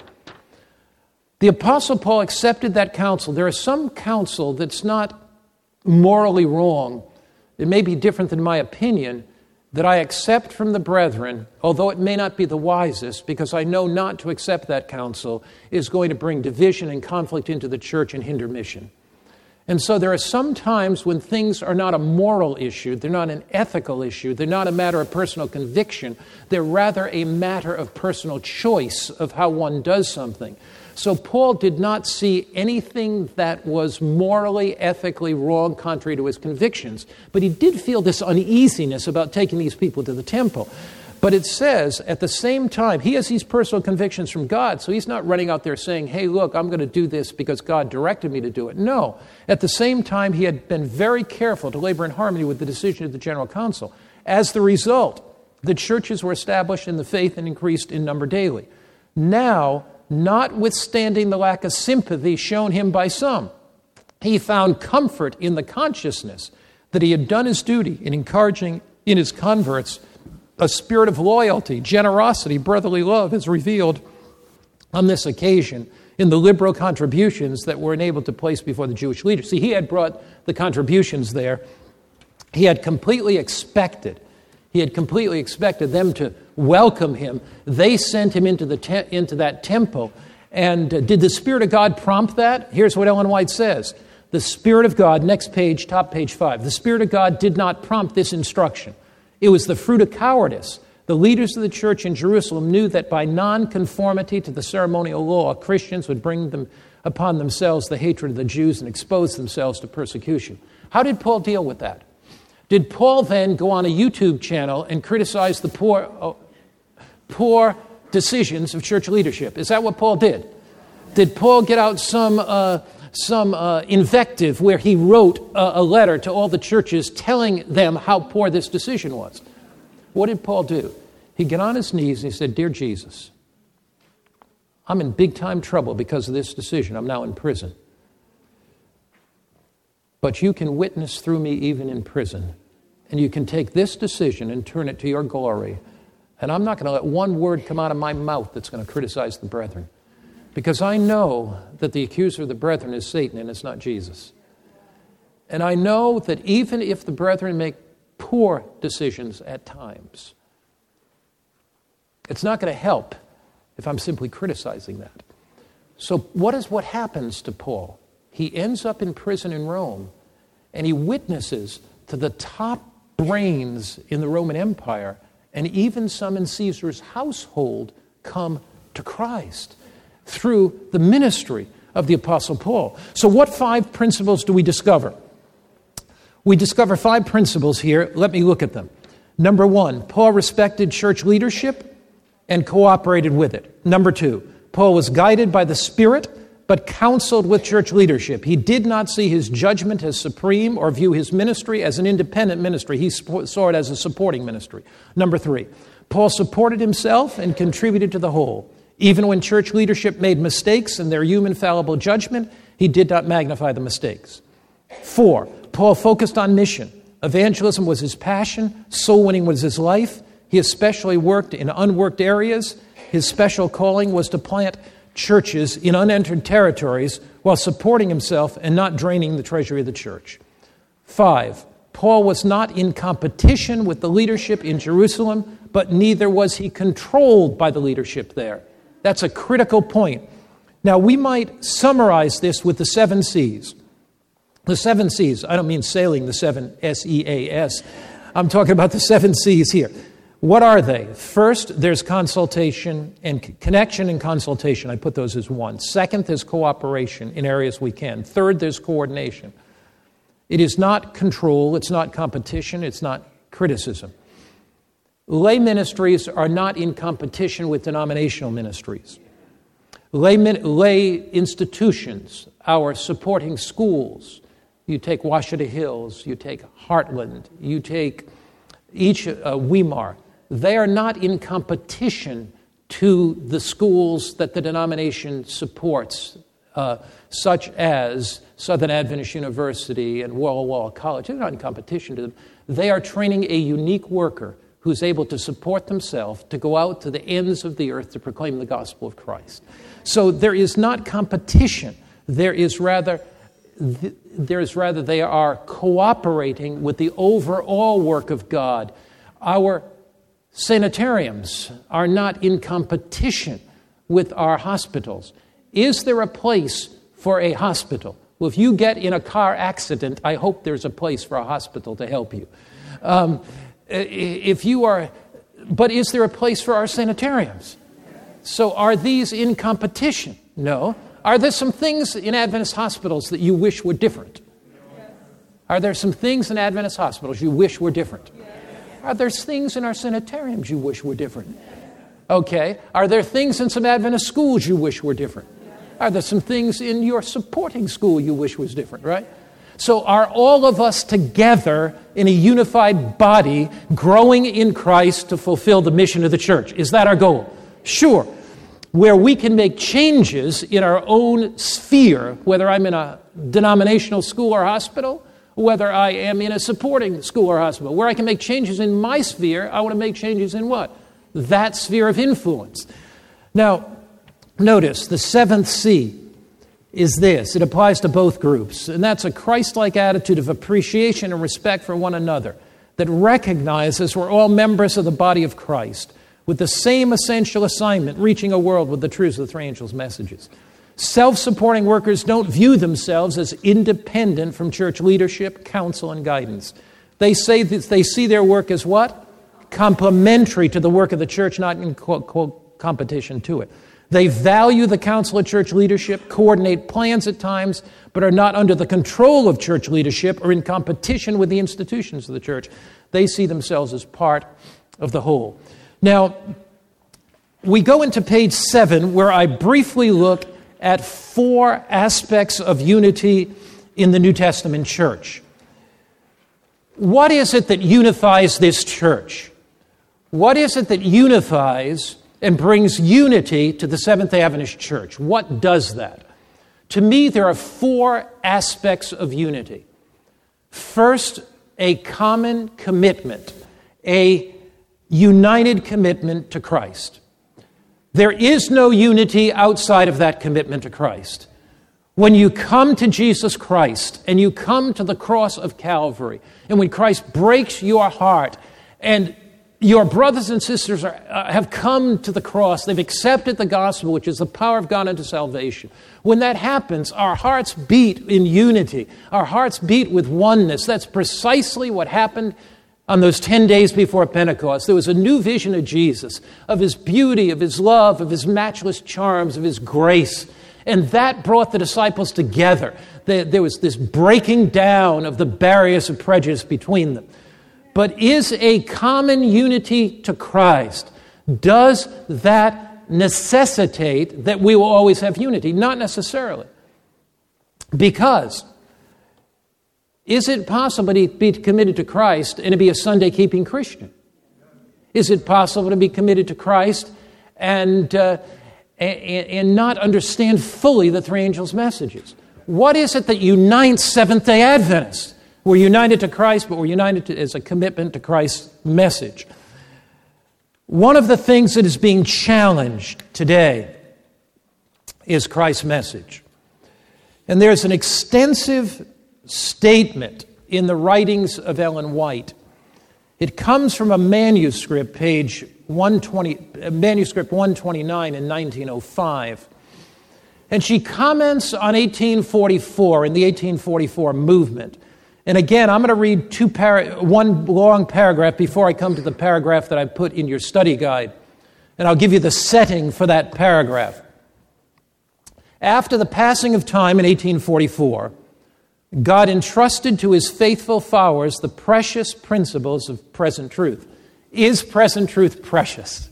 The Apostle Paul accepted that counsel. There is some counsel that's not morally wrong. It may be different than my opinion, that I accept from the brethren, although it may not be the wisest, because I know not to accept that counsel is going to bring division and conflict into the church and hinder mission. And so there are some times when things are not a moral issue, they're not an ethical issue, they're not a matter of personal conviction, they're rather a matter of personal choice of how one does something. So Paul did not see anything that was morally, ethically wrong, contrary to his convictions. But he did feel this uneasiness about taking these people to the temple. But it says, at the same time, he has these personal convictions from God, so he's not running out there saying, hey, look, I'm going to do this because God directed me to do it. No. At the same time, he had been very careful to labor in harmony with the decision of the General Council. As the result, the churches were established in the faith and increased in number daily. Now, notwithstanding the lack of sympathy shown him by some, he found comfort in the consciousness that he had done his duty in encouraging in his converts a spirit of loyalty, generosity, brotherly love is revealed on this occasion in the liberal contributions that were enabled to place before the Jewish leaders. See, he had brought the contributions there. He had completely expected them to welcome him. They sent him into that temple. And did the Spirit of God prompt that? Here's what Ellen White says. The Spirit of God, next page, top page 5. The Spirit of God did not prompt this instruction. It was the fruit of cowardice. The leaders of the church in Jerusalem knew that by non-conformity to the ceremonial law, Christians would bring them upon themselves the hatred of the Jews and expose themselves to persecution. How did Paul deal with that? Did Paul then go on a YouTube channel and criticize the poor decisions of church leadership? Is that what Paul did? Did Paul get out some invective where he wrote a letter to all the churches telling them how poor this decision was? What did Paul do? He got on his knees and he said, Dear Jesus, I'm in big time trouble because of this decision. I'm now in prison. But you can witness through me even in prison. And you can take this decision and turn it to your glory. And I'm not going to let one word come out of my mouth that's going to criticize the brethren. Because I know that the accuser of the brethren is Satan and it's not Jesus. And I know that even if the brethren make poor decisions at times, it's not going to help if I'm simply criticizing that. So what happens to Paul? He ends up in prison in Rome, and he witnesses to the top brains in the Roman Empire, and even some in Caesar's household come to Christ through the ministry of the Apostle Paul. So what 5 principles do we discover? We discover 5 principles here. Let me look at them. Number 1, Paul respected church leadership and cooperated with it. Number 2, Paul was guided by the Spirit but counseled with church leadership. He did not see his judgment as supreme or view his ministry as an independent ministry. He saw it as a supporting ministry. Number 3, Paul supported himself and contributed to the whole. Even when church leadership made mistakes in their human fallible judgment, he did not magnify the mistakes. 4, Paul focused on mission. Evangelism was his passion. Soul winning was his life. He especially worked in unworked areas. His special calling was to plant churches in unentered territories while supporting himself and not draining the treasury of the church. 5, Paul was not in competition with the leadership in Jerusalem, but neither was he controlled by the leadership there. That's a critical point. Now, we might summarize this with the 7 C's. The 7 C's, I don't mean sailing the 7 S-E-A-S. I'm talking about the 7 C's here. What are they? First, there's consultation and connection and consultation. I put those as one. Second, there's cooperation in areas we can. Third, there's coordination. It is not control. It's not competition. It's not criticism. Lay ministries are not in competition with denominational ministries. Lay institutions, our supporting schools, you take Washita Hills, you take Heartland, you take each Weimar, they are not in competition to the schools that the denomination supports, such as Southern Adventist University and Walla Walla College. They're not in competition to them. They are training a unique worker who's able to support themselves to go out to the ends of the earth to proclaim the gospel of Christ. So there is not competition. There is rather they are cooperating with the overall work of God. Our sanitariums are not in competition with our hospitals. Is there a place for a hospital? Well, if you get in a car accident, I hope there's a place for a hospital to help you. But is there a place for our sanitariums? So are these in competition? No. Are there some things in Adventist hospitals that you wish were different? Are there some things in Adventist hospitals you wish were different? Are there things in our sanitariums you wish were different? Okay. Are there things in some Adventist schools you wish were different? Are there some things in your supporting school you wish was different, right? So are all of us together in a unified body growing in Christ to fulfill the mission of the church? Is that our goal? Sure. Where we can make changes in our own sphere, whether I'm in a denominational school or hospital, whether I am in a supporting school or hospital, where I can make changes in my sphere, I want to make changes in what? That sphere of influence. Now, notice the 7th C is this. It applies to both groups, and that's a Christ-like attitude of appreciation and respect for one another that recognizes we're all members of the body of Christ with the same essential assignment, reaching a world with the truths of the 3 angels' messages. Self-supporting workers don't view themselves as independent from church leadership, counsel, and guidance. They say that they see their work as what? Complementary to the work of the church, not in competition to it. They value the counsel of church leadership, coordinate plans at times, but are not under the control of church leadership or in competition with the institutions of the church. They see themselves as part of the whole. Now, we go into page 7, where I briefly look at 4 aspects of unity in the New Testament church. What is it that unifies this church? What is it that unifies and brings unity to the Seventh-day Adventist Church? What does that? To me, there are 4 aspects of unity. First, a common commitment, a united commitment to Christ. There is no unity outside of that commitment to Christ. When you come to Jesus Christ and you come to the cross of Calvary, and when Christ breaks your heart and your brothers and sisters have come to the cross, they've accepted the gospel, which is the power of God unto salvation. When that happens, our hearts beat in unity. Our hearts beat with oneness. That's precisely what happened on those 10 days before Pentecost. There was a new vision of Jesus, of His beauty, of His love, of His matchless charms, of His grace. And that brought the disciples together. There was this breaking down of the barriers of prejudice between them. But is a common unity to Christ, does that necessitate that we will always have unity? Not necessarily. Because is it possible to be committed to Christ and to be a Sunday-keeping Christian? Is it possible to be committed to Christ and not understand fully the three angels' messages? What is it that unites Seventh-day Adventists? We're united to Christ, but we're united as a commitment to Christ's message. One of the things that is being challenged today is Christ's message. And there's an extensive statement in the writings of Ellen White. It comes from a manuscript, page 120, manuscript 129 in 1905. And she comments on 1844 and the 1844 movement. And again, I'm going to read one long paragraph before I come to the paragraph that I put in your study guide. And I'll give you the setting for that paragraph. After the passing of time in 1844, God entrusted to his faithful followers the precious principles of present truth. Is present truth precious?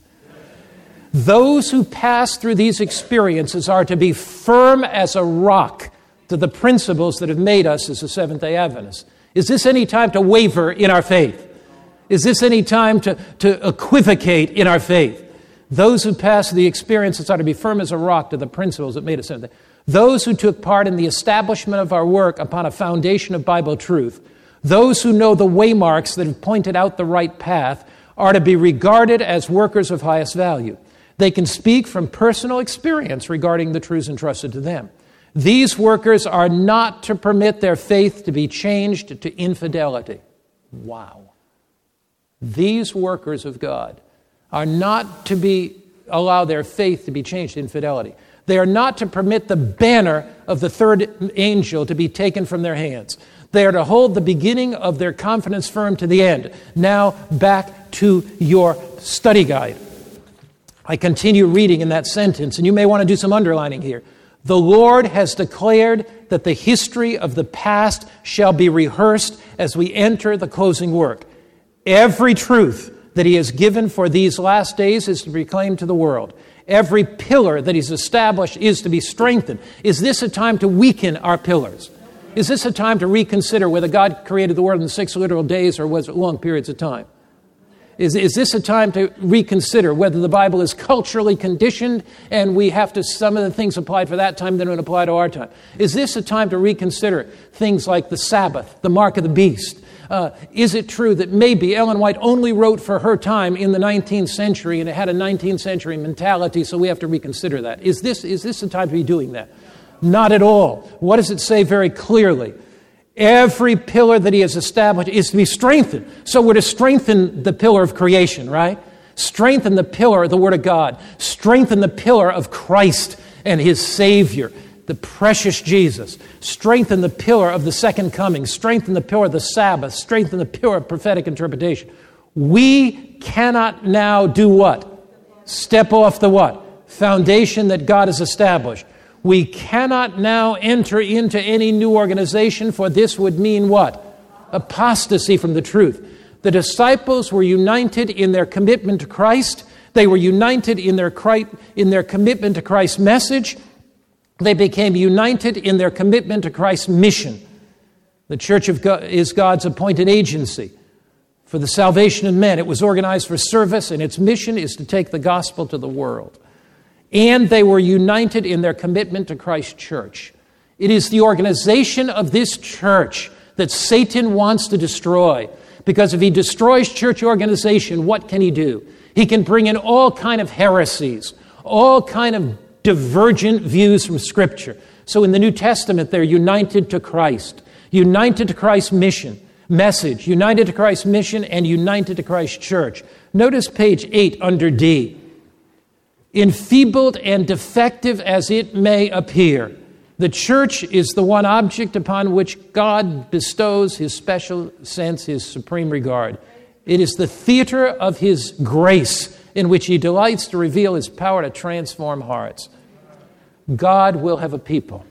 Those who pass through these experiences are to be firm as a rock to the principles that have made us as a Seventh-day Adventists. Is this any time to waver in our faith? Is this any time to equivocate in our faith? Those who pass through the experiences are to be firm as a rock to the principles that made us Seventh-day. Those who took part in the establishment of our work upon a foundation of Bible truth, those who know the waymarks that have pointed out the right path, are to be regarded as workers of highest value. They can speak from personal experience regarding the truths entrusted to them. These workers are not to permit their faith to be changed to infidelity. Wow. These workers of God are not to allow their faith to be changed to infidelity. They are not to permit the banner of the third angel to be taken from their hands. They are to hold the beginning of their confidence firm to the end. Now, back to your study guide. I continue reading in that sentence, and you may want to do some underlining here. The Lord has declared that the history of the past shall be rehearsed as we enter the closing work. Every truth that he has given for these last days is to be proclaimed to the world. Every pillar that he's established is to be strengthened. Is this a time to weaken our pillars? Is this a time to reconsider whether God created the world in 6 literal days or was it long periods of time? Is this a time to reconsider whether the Bible is culturally conditioned and we have to, some of the things applied for that time that don't apply to our time? Is this a time to reconsider things like the Sabbath, the mark of the beast? Is it true that maybe Ellen White only wrote for her time in the 19th century and it had a 19th century mentality, so we have to reconsider that? Is this a time to be doing that? Not at all. What does it say very clearly? Every pillar that he has established is to be strengthened. So we're to strengthen the pillar of creation, right? Strengthen the pillar of the Word of God. Strengthen the pillar of Christ and his Savior, the precious Jesus. Strengthen the pillar of the second coming. Strengthen the pillar of the Sabbath. Strengthen the pillar of prophetic interpretation. We cannot now do what? Step off the what? Foundation that God has established. We cannot now enter into any new organization, for this would mean what? Apostasy from the truth. The disciples were united in their commitment to Christ. They were united in their commitment to Christ's message. They became united in their commitment to Christ's mission. The church of God is God's appointed agency for the salvation of men. It was organized for service, and its mission is to take the gospel to the world. And they were united in their commitment to Christ's church. It is the organization of this church that Satan wants to destroy. Because if he destroys church organization, what can he do? He can bring in all kind of heresies, all kind of divergent views from Scripture. So in the New Testament, they're united to Christ, united to Christ's message, united to Christ's mission, and united to Christ's church. Notice page 8 under D. Enfeebled and defective as it may appear, the church is the one object upon which God bestows his special sense, his supreme regard. It is the theater of his grace in which he delights to reveal his power to transform hearts. God will have a people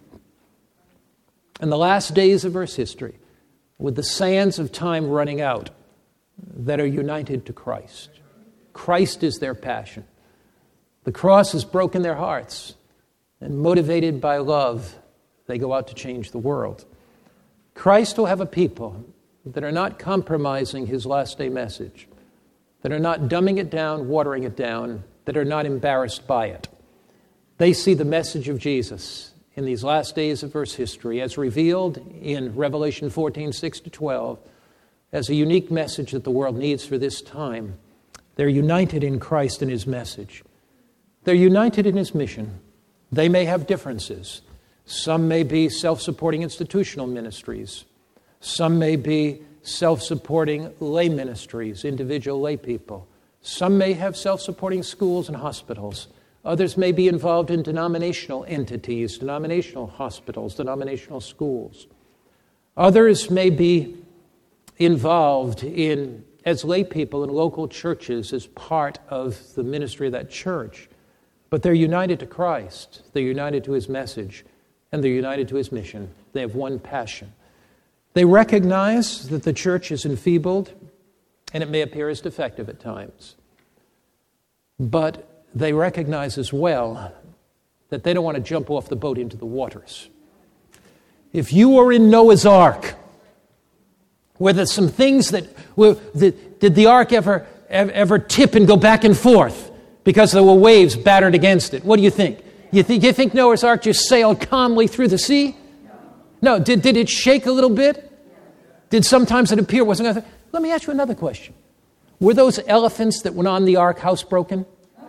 in the last days of Earth's history, with the sands of time running out, that are united to Christ. Christ is their passion. The cross has broken their hearts, and motivated by love, they go out to change the world. Christ will have a people that are not compromising his last day message, that are not dumbing it down, watering it down, that are not embarrassed by it. They see the message of Jesus in these last days of Earth's history as revealed in Revelation 14:6-12 as a unique message that the world needs for this time. They're united in Christ and his message. They're united in his mission. They may have differences. Some may be self-supporting institutional ministries. Some may be self-supporting lay ministries, individual lay people. Some may have self-supporting schools and hospitals. Others may be involved in denominational entities, denominational hospitals, denominational schools. Others may be involved as lay people in local churches as part of the ministry of that church. But they're united to Christ. They're united to his message. And they're united to his mission. They have one passion. They recognize that the church is enfeebled and it may appear as defective at times. But they recognize as well that they don't want to jump off the boat into the waters. If you were in Noah's Ark, where there's some things did the ark ever tip and go back and forth because there were waves battered against it? What do you think? You think Noah's Ark just sailed calmly through the sea? No. Did it shake a little bit? Did sometimes it appear wasn't going to? Let me ask you another question. Were those elephants that went on the ark housebroken?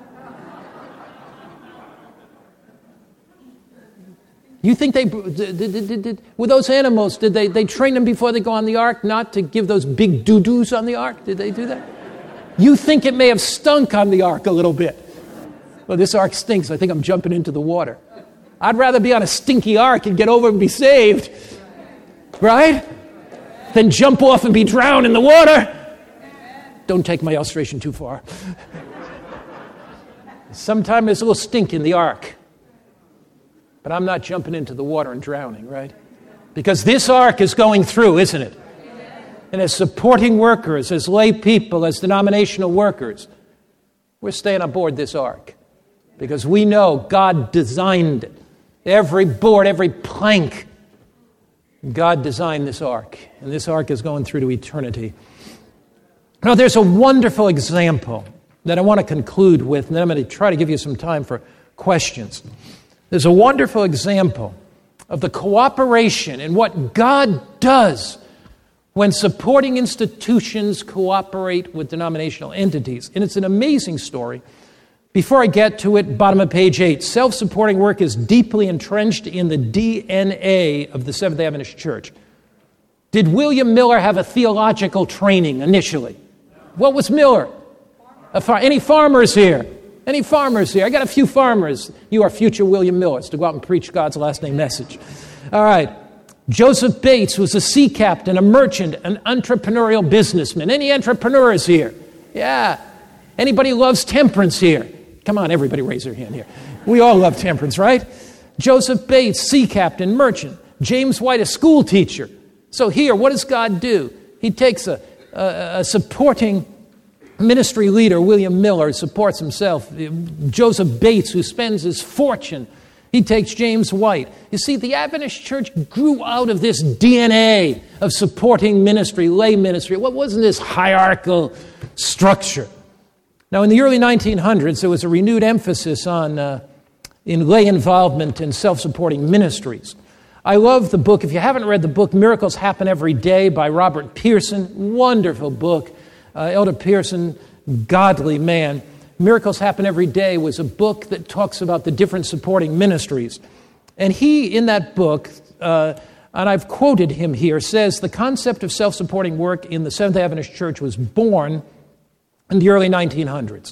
You think were those animals, did they train them before they go on the ark not to give those big doo-doos on the ark? Did they do that? You think it may have stunk on the ark a little bit. Well, this ark stinks. I think I'm jumping into the water. I'd rather be on a stinky ark and get over and be saved, right? Than jump off and be drowned in the water. Don't take my illustration too far. Sometimes there's a little stink in the ark. But I'm not jumping into the water and drowning, right? Because this ark is going through, isn't it? And as supporting workers, as lay people, as denominational workers, we're staying aboard this ark. Because we know God designed it. Every board, every plank, God designed this ark. And this ark is going through to eternity. Now, there's a wonderful example that I want to conclude with, and then I'm going to try to give you some time for questions. There's a wonderful example of the cooperation and what God does when supporting institutions cooperate with denominational entities. And it's an amazing story. Before I get to it, bottom of page 8, self-supporting work is deeply entrenched in the DNA of the Seventh-day Adventist Church. Did William Miller have a theological training initially? What was Miller? Any farmers here? Any farmers here? I got a few farmers. You are future William Millers to go out and preach God's last name message. All right. Joseph Bates was a sea captain, a merchant, an entrepreneurial businessman. Any entrepreneurs here? Yeah. Anybody loves temperance here? Come on, everybody raise their hand here. We all love temperance, right? Joseph Bates, sea captain, merchant. James White, a school teacher. So here, what does God do? He takes a supporting ministry leader, William Miller, supports himself. Joseph Bates, who spends his fortune. He takes James White. You see, the Adventist Church grew out of this DNA of supporting ministry, lay ministry. What wasn't this hierarchical structure? Now, in the early 1900s, there was a renewed emphasis on in lay involvement in self-supporting ministries. I love the book. If you haven't read the book, Miracles Happen Every Day by Robert Pearson, wonderful book. Elder Pearson, godly man. Miracles Happen Every Day was a book that talks about the different supporting ministries. And he, in that book, and I've quoted him here, says the concept of self-supporting work in the Seventh-day Adventist Church was born in the early 1900s.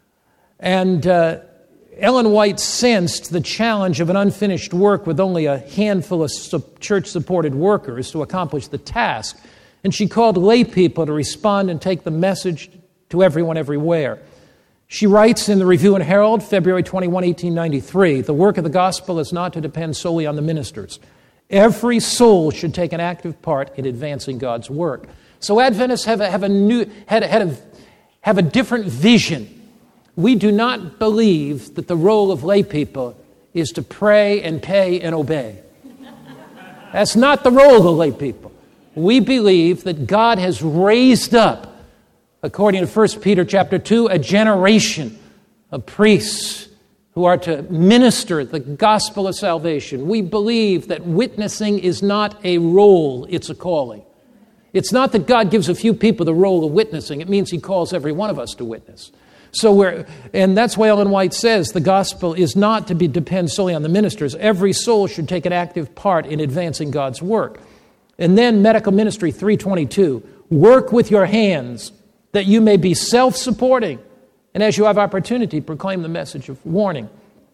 And Ellen White sensed the challenge of an unfinished work with only a handful of church-supported workers to accomplish the task. And she called lay people to respond and take the message to everyone everywhere. She writes in the Review and Herald, February 21, 1893, the work of the gospel is not to depend solely on the ministers. Every soul should take an active part in advancing God's work. So Adventists have a different vision We do not believe that the role of lay people is to pray and pay and obey. That's not the role of the lay people. We believe that God has raised up, according to 1 Peter chapter 2, a generation of priests who are to minister the gospel of salvation. We believe that witnessing is not a role, it's a calling. It's not that God gives a few people the role of witnessing. It means he calls every one of us to witness. And that's why Ellen White says the gospel is not to depend solely on the ministers. Every soul should take an active part in advancing God's work. And then Medical Ministry 322, work with your hands that you may be self-supporting, and as you have opportunity, proclaim the message of warning.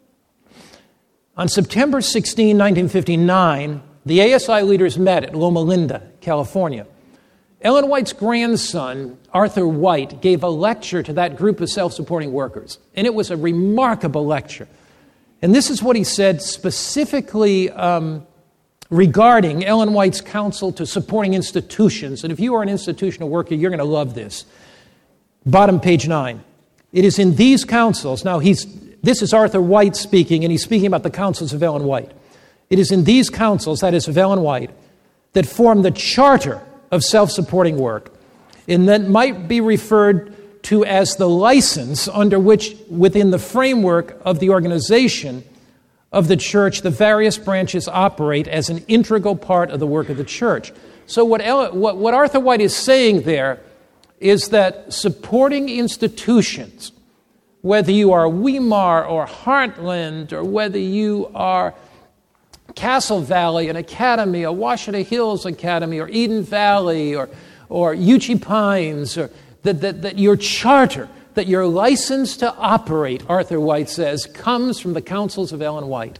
On September 16, 1959, the ASI leaders met at Loma Linda, California. Ellen White's grandson, Arthur White, gave a lecture to that group of self-supporting workers, and it was a remarkable lecture. And this is what he said specifically regarding Ellen White's counsel to supporting institutions. And if you are an institutional worker, you're going to love this. Bottom page 9. It is in these counsels, this is Arthur White speaking, and he's speaking about the counsels of Ellen White. It is in these counsels, that is of Ellen White, that form the charter of self-supporting work, and that might be referred to as the license under which, within the framework of the organization of the church, the various branches operate as an integral part of the work of the church. So what Arthur White is saying there is that supporting institutions, whether you are Weimar or Heartland, or whether you are Castle Valley, an academy, or Washita Hills Academy, or Eden Valley, or Uchee Pines, or that your charter, that your license to operate, Arthur White says, comes from the counsels of Ellen White.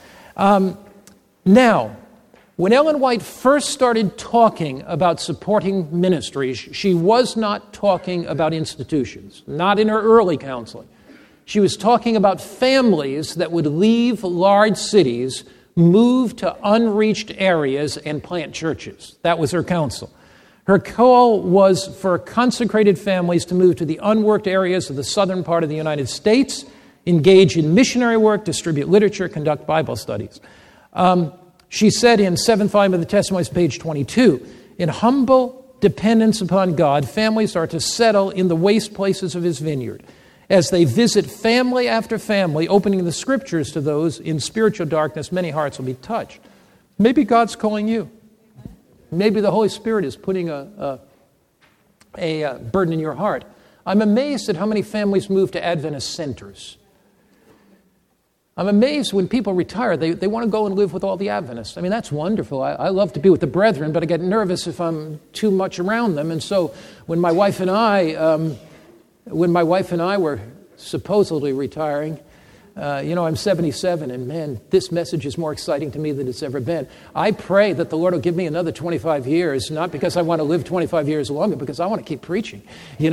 Now, when Ellen White first started talking about supporting ministries, she was not talking about institutions, not in her early counseling. She was talking about families that would leave large cities, move to unreached areas, and plant churches. That was her counsel. Her call was for consecrated families to move to the unworked areas of the southern part of the United States, engage in missionary work, distribute literature, conduct Bible studies. She said in 7.5 of the Testimonies, page 22, in humble dependence upon God, families are to settle in the waste places of his vineyard. As they visit family after family, opening the scriptures to those in spiritual darkness, many hearts will be touched. Maybe God's calling you. Maybe the Holy Spirit is putting a burden in your heart. I'm amazed at how many families move to Adventist centers. I'm amazed when people retire, they want to go and live with all the Adventists. I mean, that's wonderful. I love to be with the brethren, but I get nervous if I'm too much around them. And so when my wife and I were supposedly retiring, I'm 77, and man, this message is more exciting to me than it's ever been. I pray that the Lord will give me another 25 years, not because I want to live 25 years longer, because I want to keep preaching,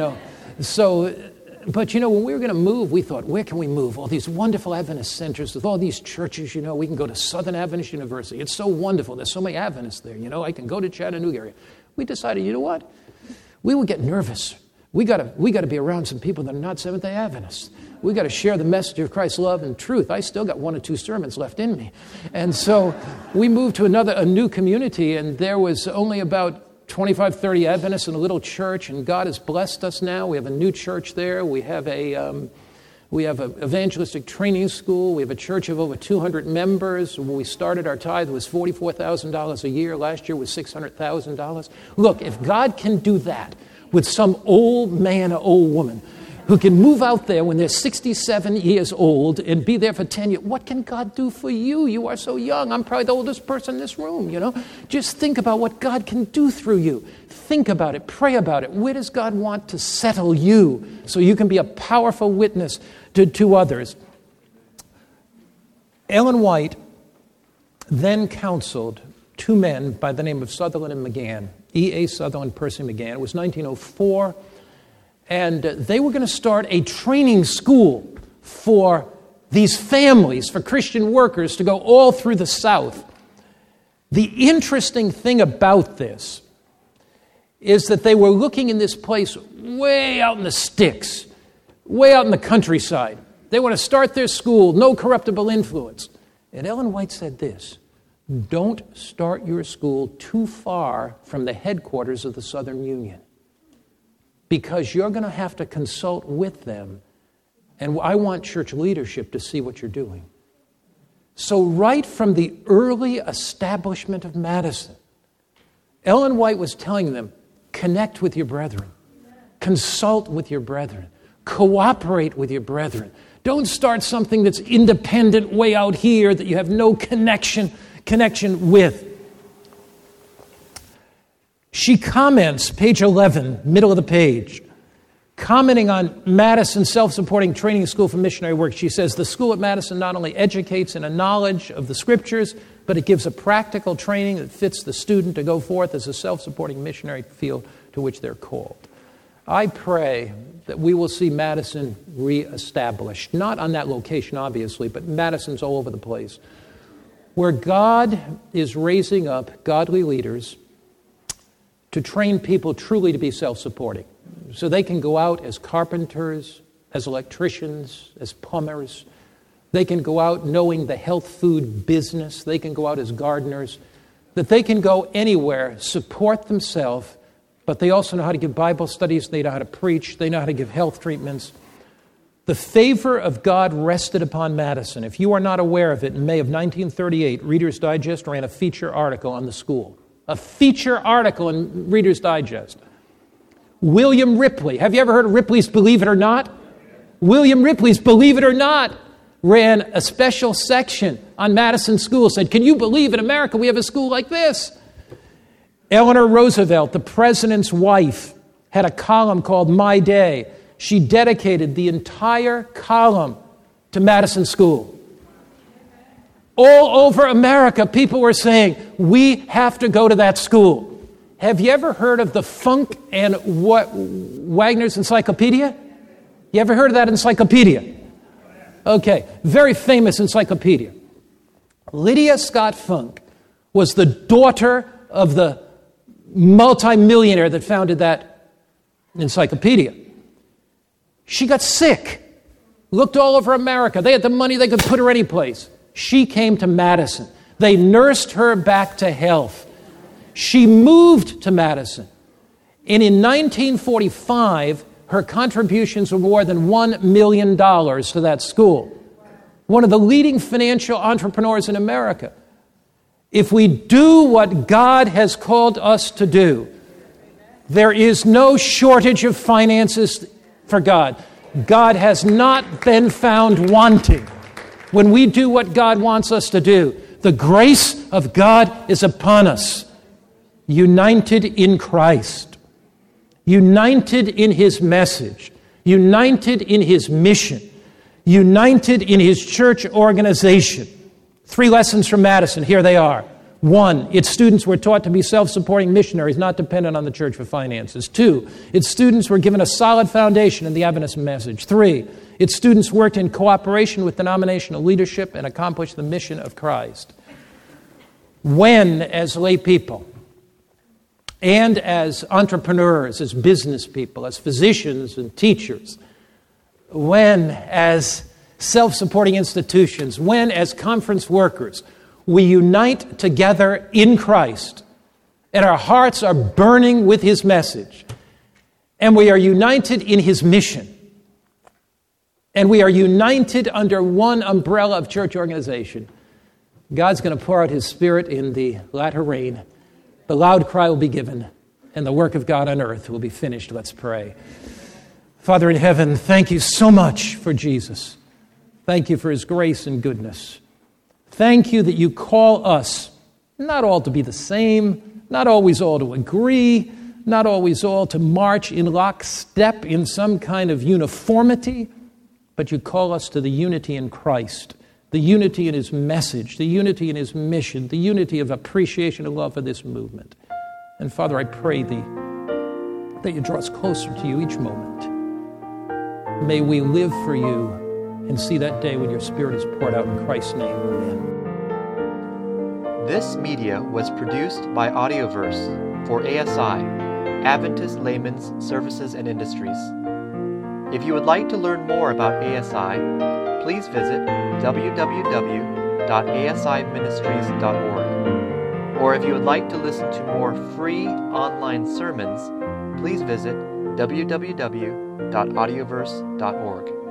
But, when we were going to move, we thought, where can we move? All these wonderful Adventist centers with all these churches, we can go to Southern Adventist University. It's so wonderful. There's so many Adventists there, I can go to Chattanooga area. We decided, you know what? We would get nervous. We got to be around some people that are not Seventh-day Adventists. We got to share the message of Christ's love and truth. I still got 1 or 2 sermons left in me. And so we moved to a new community, and there was only about 25, 30 Adventists in a little church, and God has blessed us now. We have a new church there. We have an evangelistic training school. We have a church of over 200 members. When we started, our tithe was $44,000 a year. Last year was $600,000. Look, if God can do that with some old man or old woman who can move out there when they're 67 years old and be there for 10 years, what can God do for you? You are so young. I'm probably the oldest person in this room, Just think about what God can do through you. Think about it. Pray about it. Where does God want to settle you so you can be a powerful witness to others? Ellen White then counseled 2 men by the name of Sutherland and McGann, E.A. Sutherland, Percy McGann. It was 1904. And they were going to start a training school for these families, for Christian workers to go all through the South. The interesting thing about this is that they were looking in this place way out in the sticks, way out in the countryside. They want to start their school, no corruptible influence. And Ellen White said this: don't start your school too far from the headquarters of the Southern Union, because you're going to have to consult with them, and I want church leadership to see what you're doing. So right from the early establishment of Madison, Ellen White was telling them, connect with your brethren, consult with your brethren, cooperate with your brethren. Don't start something that's independent way out here that you have no connection with. She comments, page 11, middle of the page, commenting on Madison's self-supporting training school for missionary work. She says, the school at Madison not only educates in a knowledge of the scriptures, but it gives a practical training that fits the student to go forth as a self-supporting missionary field to which they're called. I pray that we will see Madison reestablished, not on that location, obviously, but Madison's all over the place, where God is raising up godly leaders to train people truly to be self-supporting, so they can go out as carpenters, as electricians, as plumbers. They can go out knowing the health food business. They can go out as gardeners, that they can go anywhere, support themselves, but they also know how to give Bible studies, they know how to preach, they know how to give health treatments. The favor of God rested upon Madison. If you are not aware of it, in May of 1938, Reader's Digest ran a feature article on the school. A feature article in Reader's Digest. William Ripley, have you ever heard of Ripley's Believe It or Not? William Ripley's Believe It or Not ran a special section on Madison School, said, can you believe in America we have a school like this? Eleanor Roosevelt, the president's wife, had a column called My Day. She dedicated the entire column to Madison School. All over America, people were saying, we have to go to that school. Have you ever heard of the Funk and Wagner's Encyclopedia? You ever heard of that encyclopedia? Okay, very famous encyclopedia. Lydia Scott Funk was the daughter of the multimillionaire that founded that encyclopedia. She got sick, looked all over America. They had the money, they could put her any place. She came to Madison. They nursed her back to health. She moved to Madison. And in 1945, her contributions were more than $1 million to that school. One of the leading financial entrepreneurs in America. If we do what God has called us to do, there is no shortage of finances for God. God has not been found wanting. When we do what God wants us to do, the grace of God is upon us, united in Christ, united in His message, united in His mission, united in His church organization. 3 lessons from Madison. Here they are. 1, its students were taught to be self-supporting missionaries, not dependent on the church for finances. 2, its students were given a solid foundation in the Adventist message. 3, its students worked in cooperation with denominational leadership and accomplished the mission of Christ. When, as lay people, and as entrepreneurs, as business people, as physicians and teachers, when, as self-supporting institutions, when, as conference workers, we unite together in Christ, and our hearts are burning with His message, and we are united in His mission, and we are united under one umbrella of church organization, God's going to pour out His Spirit in the latter rain. The loud cry will be given, and the work of God on earth will be finished. Let's pray. Father in heaven, thank You so much for Jesus. Thank You for His grace and goodness. Thank You that You call us, not all to be the same, not always all to agree, not always all to march in lockstep in some kind of uniformity, but You call us to the unity in Christ, the unity in His message, the unity in His mission, the unity of appreciation and love for this movement. And Father, I pray Thee that You draw us closer to You each moment. May we live for You and see that day when Your Spirit is poured out in Christ's name. Amen. This media was produced by Audioverse for ASI, Adventist Layman's Services and Industries. If you would like to learn more about ASI, please visit www.asiministries.org. Or if you would like to listen to more free online sermons, please visit www.audioverse.org.